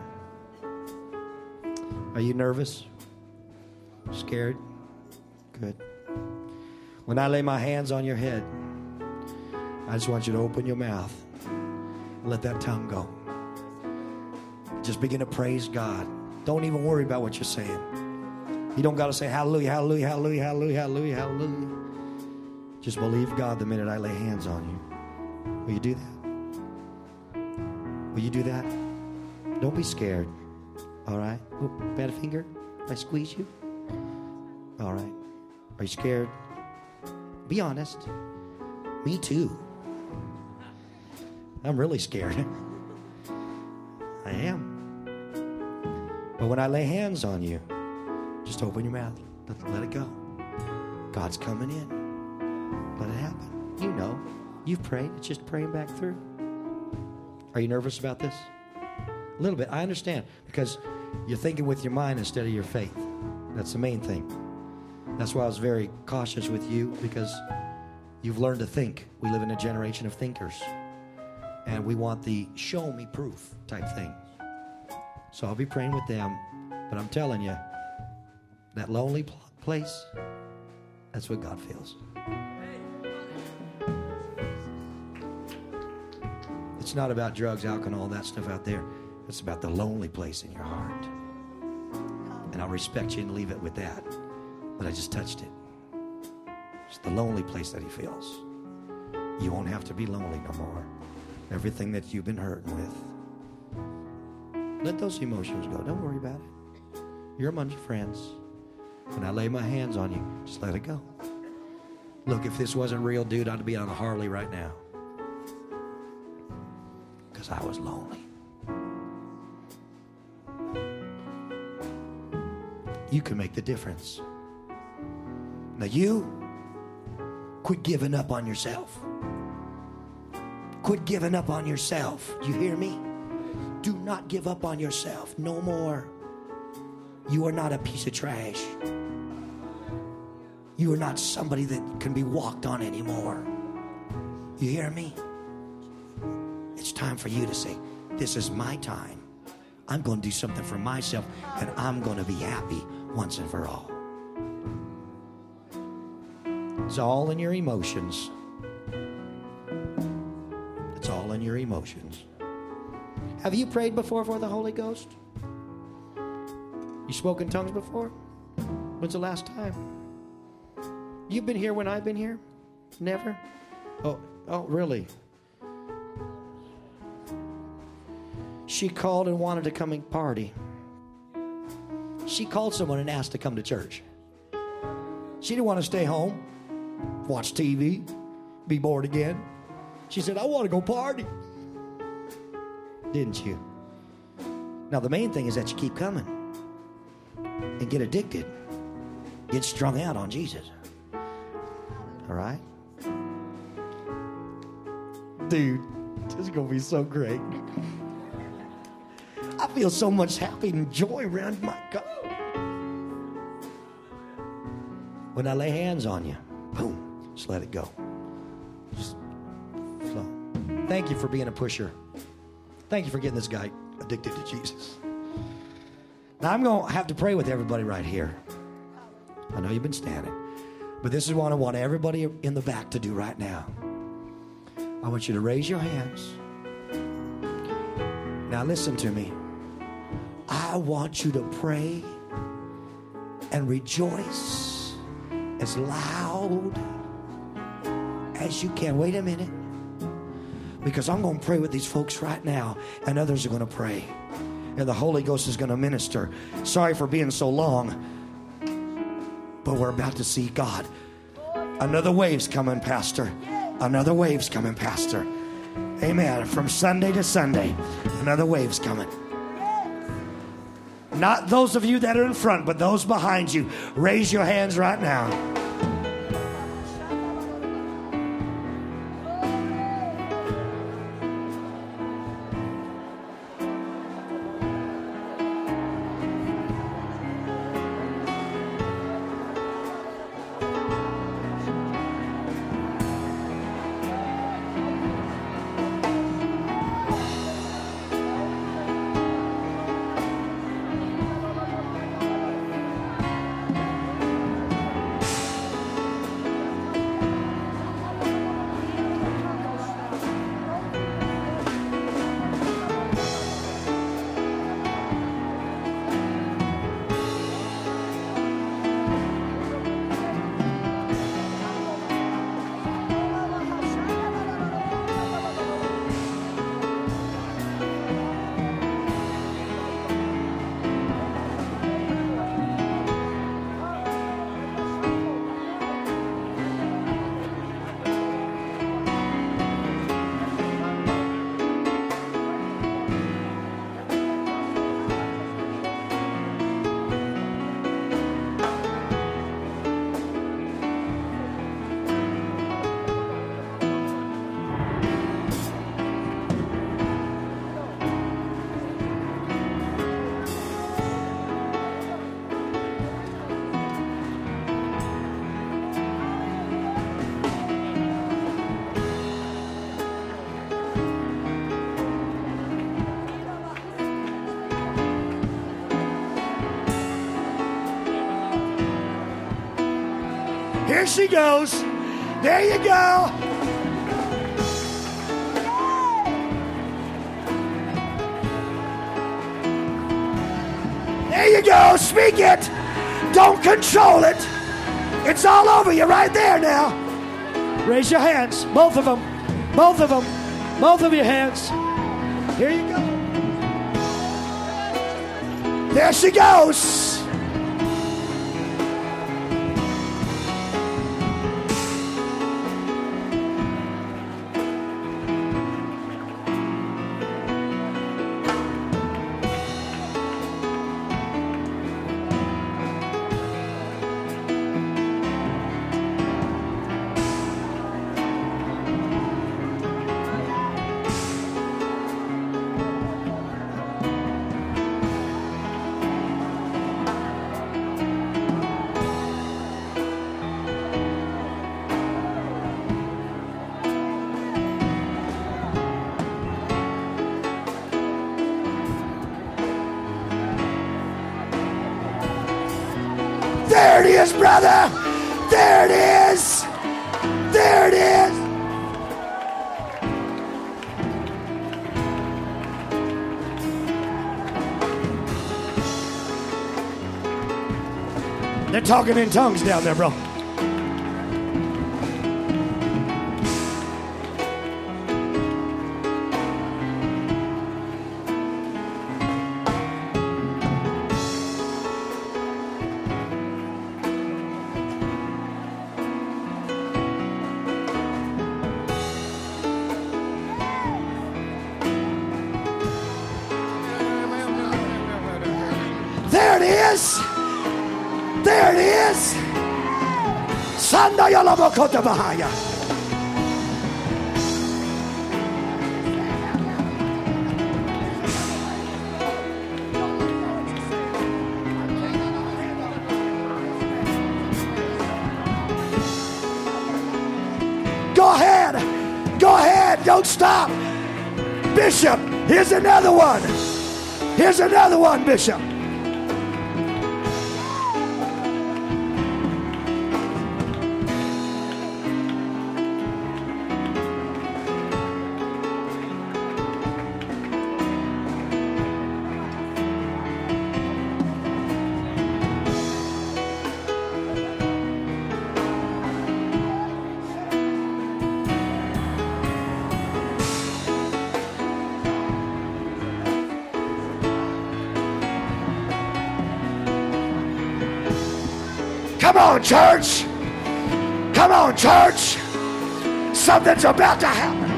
Are you nervous? Scared? Good. When I lay my hands on your head, I just want you to open your mouth. Let that tongue go. Just begin to praise God. Don't even worry about what you're saying. You don't got to say hallelujah, hallelujah, hallelujah, hallelujah, hallelujah, hallelujah. Just believe God the minute I lay hands on you. Will you do that? Will you do that? Don't be scared. All right? Oh, bad finger? I squeeze you? All right. Are you scared? Be honest. Me too. I'm really scared. I am. But when I lay hands on you, just open your mouth. Let it go. God's coming in. Let it happen. You know. You've prayed. It's just praying back through. Are you nervous about this? A little bit. I understand. Because you're thinking with your mind instead of your faith. That's the main thing. That's why I was very cautious with you, because you've learned to think. We live in a generation of thinkers. And we want the show me proof type thing. So I'll be praying with them. But I'm telling you, that lonely place, that's what God feels. It's not about drugs, alcohol, all that stuff out there. It's about the lonely place in your heart. And I'll respect you and leave it with that. But I just touched it. It's the lonely place that he feels. You won't have to be lonely no more. Everything that you've been hurting with, let those emotions go. Don't worry about it. You're among your friends. When I lay my hands on you, just let it go. Look, if this wasn't real, dude, I'd be on a Harley right now. Because I was lonely. You can make the difference. Now you, quit giving up on yourself. Quit giving up on yourself. You hear me? Do not give up on yourself. No more. You are not a piece of trash. You are not somebody that can be walked on anymore. You hear me? It's time for you to say, this is my time. I'm going to do something for myself, and I'm going to be happy once and for all. It's all in your emotions. It's all in your emotions. Have you prayed before for the Holy Ghost? You spoke in tongues before? When's the last time? You've been here when I've been here? Never? Oh, really? She called and wanted to come and party. She called someone and asked to come to church. She didn't want to stay home, watch TV, be bored again. She said, I want to go party. Didn't you? Now, the main thing is that you keep coming and get addicted, get strung out on Jesus. All right? Dude, this is going to be so great. I feel so much happy and joy around my God. When I lay hands on you, boom, just let it go. Just flow. Thank you for being a pusher. Thank you for getting this guy addicted to Jesus. Now, I'm going to have to pray with everybody right here. I know you've been standing, but this is what I want everybody in the back to do right now. I want you to raise your hands. Now, listen to me. I want you to pray and rejoice as loud as you can. Wait a minute. Because I'm going to pray with these folks right now, and others are going to pray. And the Holy Ghost is going to minister. Sorry for being so long, but we're about to see God. Another wave's coming, Pastor. Another wave's coming, Pastor. Amen. From Sunday to Sunday, another wave's coming. Not those of you that are in front, but those behind you. Raise your hands right now. Here she goes. There you go. you go. Speak it. Don't control it. It's all over you right there now. Raise your hands. Both of them. Both of them. Both of your hands. Here you go. There she goes. There it is, brother. There it is. There it is. They're talking in tongues down there, bro. There it is. There it is. Sandaya Labakota Bahaya. Go ahead. Go ahead. Don't stop. Bishop, here's another one. Here's another one, Bishop. Come on, church. Come on, church. Something's about to happen.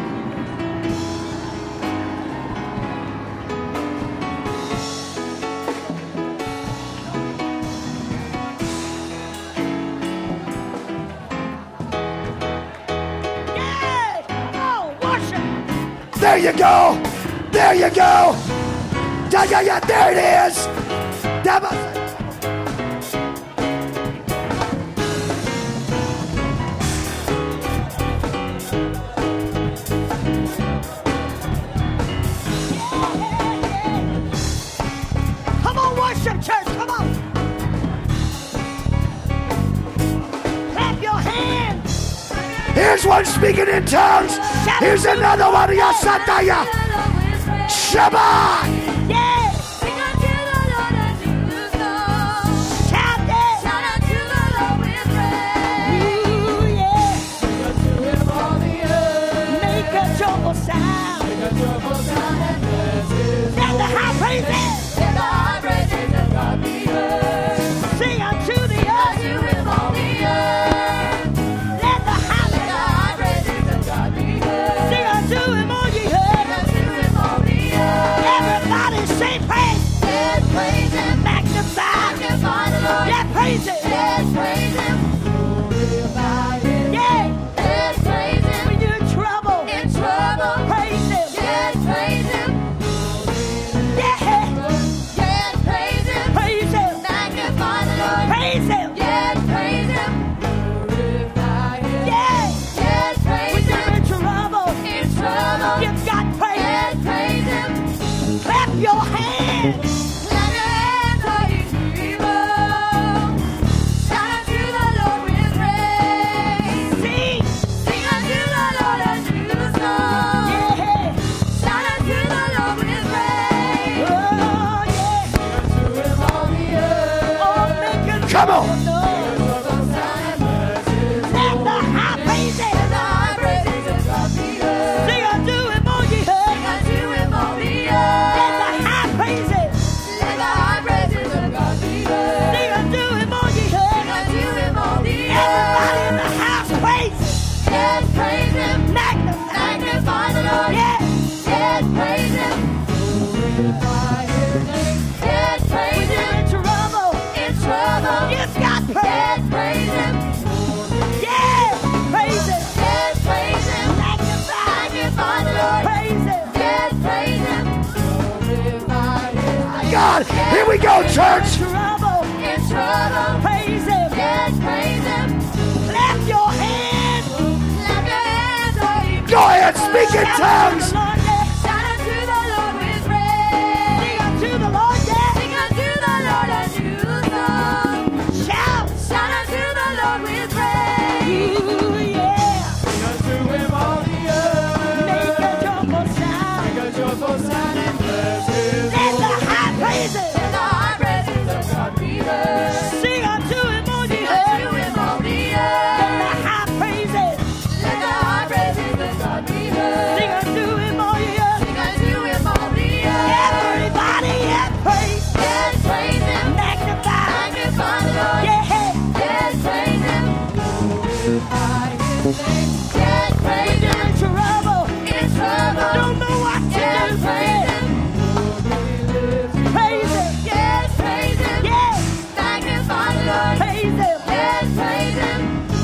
Yeah! Oh, worship! There you go. There you go. Yeah, yeah, yeah. There it is. Come on, worship, church, come on! Clap your hands! Here's one speaking in tongues. Here's another one. Yasataya. Shabbat. Yeah! Shout it! Ooh, yeah! Make a joyful sound! Let the high praises! Sing unto the earth! Let the high praises! Sing unto him, all ye earth! Everybody say praise! Magnify! Yeah, praise it! Yeah! When you're in trouble! Praise him! Yeah! Praise him! Praise him! Yeah! When you're in trouble! You've got praise! Clap your hands! Sing! Yeah! Oh, yeah! Come on. Let the high praises. Sing unto him all ye earth. Let the high praises. Sing unto him all ye earth. Everybody in the house praise. Praise him. Magnify the Lord. Yes. Yes, praise him. Yes, praise him. In trouble. In trouble. You've got praise. Yes, praise him. Yes. Praise him. Yes, praise him. Magnify. Magnify the Lord. Praise him. Yes, praise him. God, here we go, church. Trouble. In trouble. Praise him. Yes, praise him. Clap your hands. Clap your hands, all ye Go ahead, speak in Shout tongues. unto the Lord, yes. Shout unto the Lord with praise. Sing unto the Lord, yes. Sing unto the Lord a new song. Shout. Shout unto the Lord with praise. Ooh, yeah. Sing unto him all the earth. Make a joyful sound. Make a joyful sound and bless his Let the high praises. Let the high praises of God be heard. Sing unto him all the Sing unto earth. him all the Let earth. the high praises. Let the high praises of God be heard. Sing unto him all the earth. Sing unto him all the earth. Everybody at praise. Yes, praise him. Magnify. Magnify the Lord. Yeah. Yes, praise him. Yes, praise him. In trouble. In trouble. Don't know what to Yes, do. praise him. Praise him. Yes, praise him. Yes. Magnify the Lord. Praise him. Yes, praise him.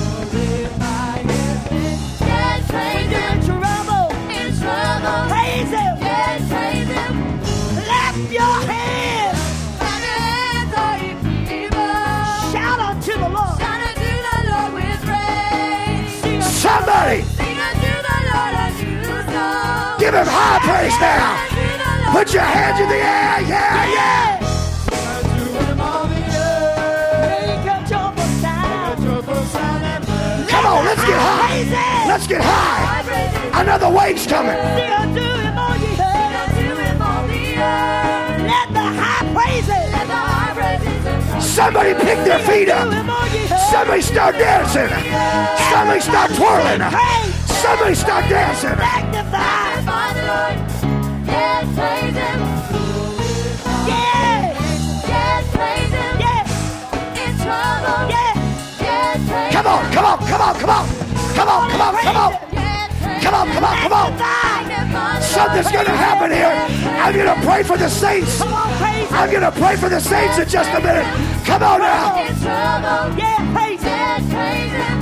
Yes, praise him. In trouble. In trouble. Praise him. Yes, praise him. Clap your hands. Clap your hands, all ye people. Shout unto the Lord. Shout unto the Lord with praise. Sing unto Somebody, Sing unto the Lord a new song. give him high praise now. Sing unto the Lord. Put your hands in the air. Yeah, yeah. Sing unto him all the earth. Make a joyful Make a sound. joyful sound and bless. Come on, let's get high. Praise him. Let's get high. High praises. Another wave's coming. Sing unto him all ye Sing earth. unto him all the earth. Let the high praises. Let the high praises of God. Somebody pick their feet To up. him all ye earth. Somebody start dancing. Somebody start twirling. Praise. Somebody start dancing. Magnify. Magnify the Lord. Yes, praise him. Yeah. Yes, praise him. Yeah. In trouble. Yeah. Yes, praise Come on, come on, come on, come on. Come on, come on, come on. Yes, praise Come on, come on, come on. Magnify the Something's going to happen here. I'm going to pray for the saints. Come on, praise him. I'm going to pray for the saints in just a minute. Come on now. In trouble. Yeah, praise him. Yes, praise him.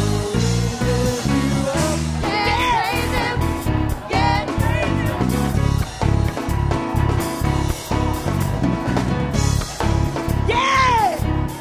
Yes, praise him. Yes, praise him. Yeah.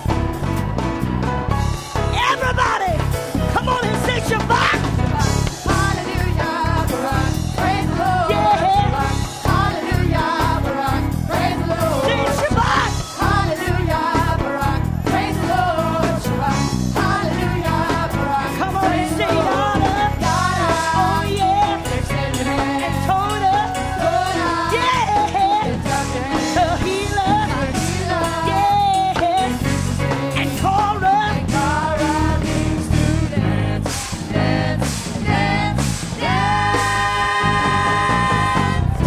Everybody, come on and say Shabbat. Hallelujah, Barak. Praise the Lord. Yeah. Hallelujah, Barak. Praise the Lord. Sing Shabbat. Hallelujah, Barak. Praise the Lord. Shabbat. Hallelujah, Barak. Come on and Praise the sing Lord. honor. Yada. Oh yeah. Extend your hand. Toda. Toda. Yeah. Lift up your hand. The healer. Healer. Yeah. And Cora. Kara means to dance, dance, dance, dance.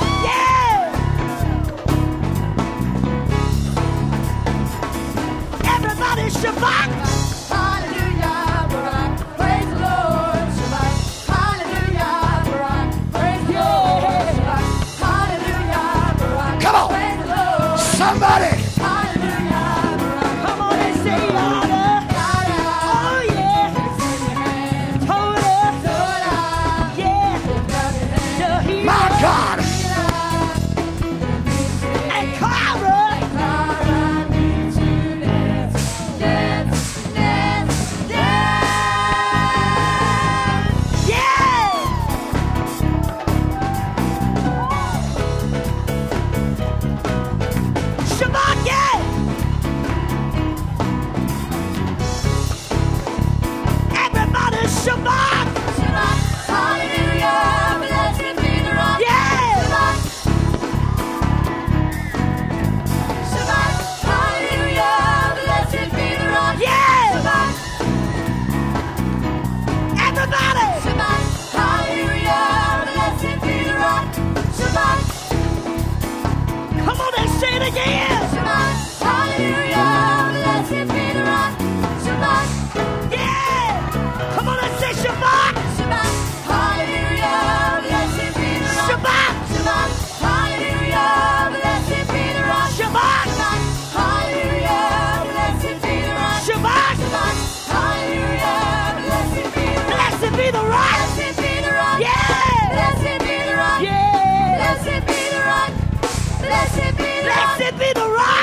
Yeah. Everybody Shabbat. Hallelujah, Barak. Praise the Lord. Shabbat. Hallelujah, Barak. Praise the Lord. Shabbat. Hallelujah, Barak. Come on. Praise the Lord. Somebody. Hallelujah, Barak. Come on and say honor. Yada. Oh yeah. Extend your hand. Toda. Toda. Yeah. Lift up your hand. The healer. My God. And Cora. Kara means to dance, dance,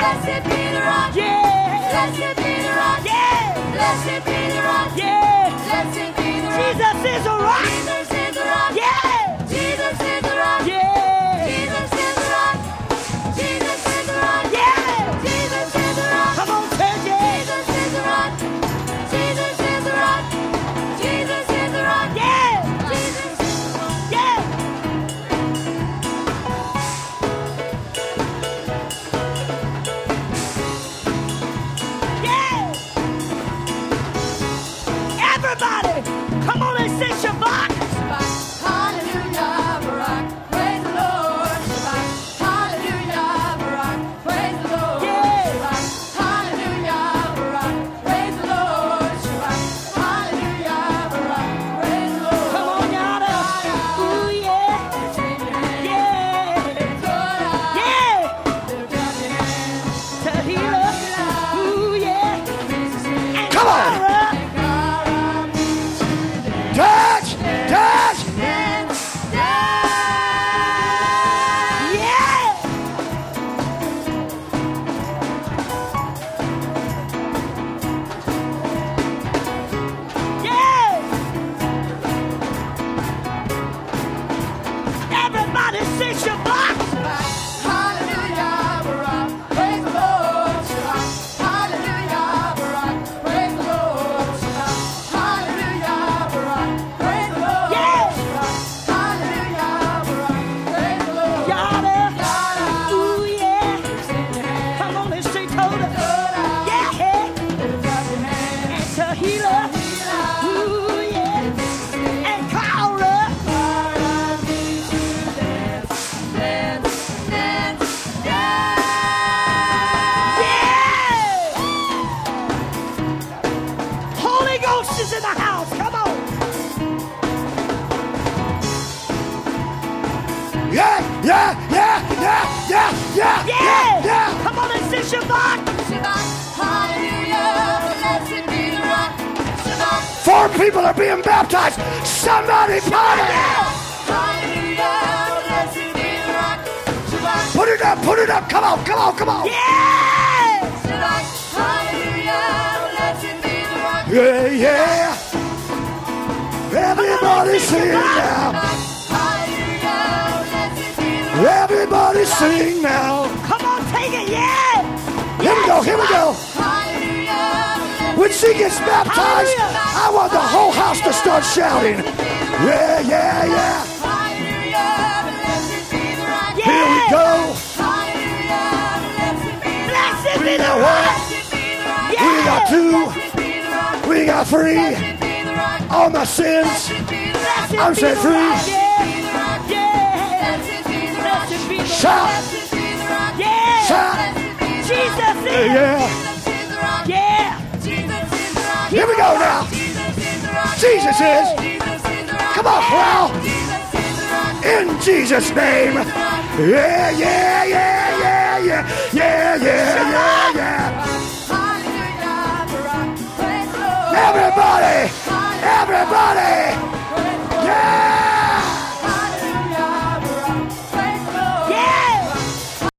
Blessed be the rock. Yeah. Blessed be the rock. Yeah. Blessed be the rock. Yeah. Blessed be the rock. Jesus is a rock. Jesus is the rock. Yeah. Jesus is the rock. Yeah. Jesus is the rock. Jesus is the rock. Yeah. Jesus is the rock. Come on, church. Yeah. Jesus is the rock. Jesus is the rock. Jesus is the rock. Yeah. Jesus is the rock. Yeah. Yeah. Everybody, come on and sing Shabbat. Shabbat. Hallelujah, Barak. Praise the Lord. Shabbat. Hallelujah, Barak. Praise the Lord. Yeah. Shabbat. Hallelujah, Barak. Praise the Lord. Shabbat. Hallelujah, Barak. Praise the Lord. Come on, y'all. Ooh, yeah. Yeah. Yeah. Tahila. Ooh, yeah. And Come on. Cara. Touch! Touch! Yeah. Yeah. Everybody say Shabbat. Hallelujah, Barak. Praise the Lord. Shabbat. Hallelujah, Barak. Praise the Lord. Shabbat. Hallelujah, Barak. Praise the Lord. Yeah. Shabbat. Hallelujah, Barak. Praise the Lord. Yada. Yada. Ooh, yeah. Sing your hands. Come on and say Toda. Yeah. Lift up your hands. And Tahila. Ooh, yeah. And Cara. Dance, dance, dance. Yeah. Holy Ghost is in the house. Come on. Yeah, yeah, yeah, yeah, yeah, yeah, Yeah. yeah. Come on and say Shabbat. Shabbat. Hallelujah. Blessed be the rock. Shabbat. 4 people are being baptized. Somebody party! Hallelujah. Blessed be the rock. Shabbat. Put it up, put it up. Come on, come on, come on. Yeah. Shabbat. Hallelujah. Blessed be the rock. Yeah, yeah. Everybody sing now. Hallelujah. Blessed be the rock. Everybody sing now. Come on, take it. Yeah. Here we go, here we go. Hallelujah. When she gets baptized, I want the whole house to start shouting. Yeah, yeah, yeah. Hallelujah. Blessed be the rock. Yeah. Here we go. Hallelujah. Blessed be the rock. Blessed be We the got rock. one. Blessed be the rock. Yeah. We got 2. Blessed be the rock. We got 3. Blessed be the rock. All my sins. Blessed be the rock. Blessed I'm be set the free. rock. Yeah. Yeah. Blessed be the rock. Blessed be the Shout. rock. Blessed be the rock. Yeah. Shout. Blessed be the rock. Jesus is. Yeah. Jesus is the rock. Yeah. Jesus is the rock. Here we go now. Jesus is the rock. Jesus is. Jesus is the rock. Come on, crowd. Jesus is the rock. In Jesus' name. Yeah, yeah, yeah.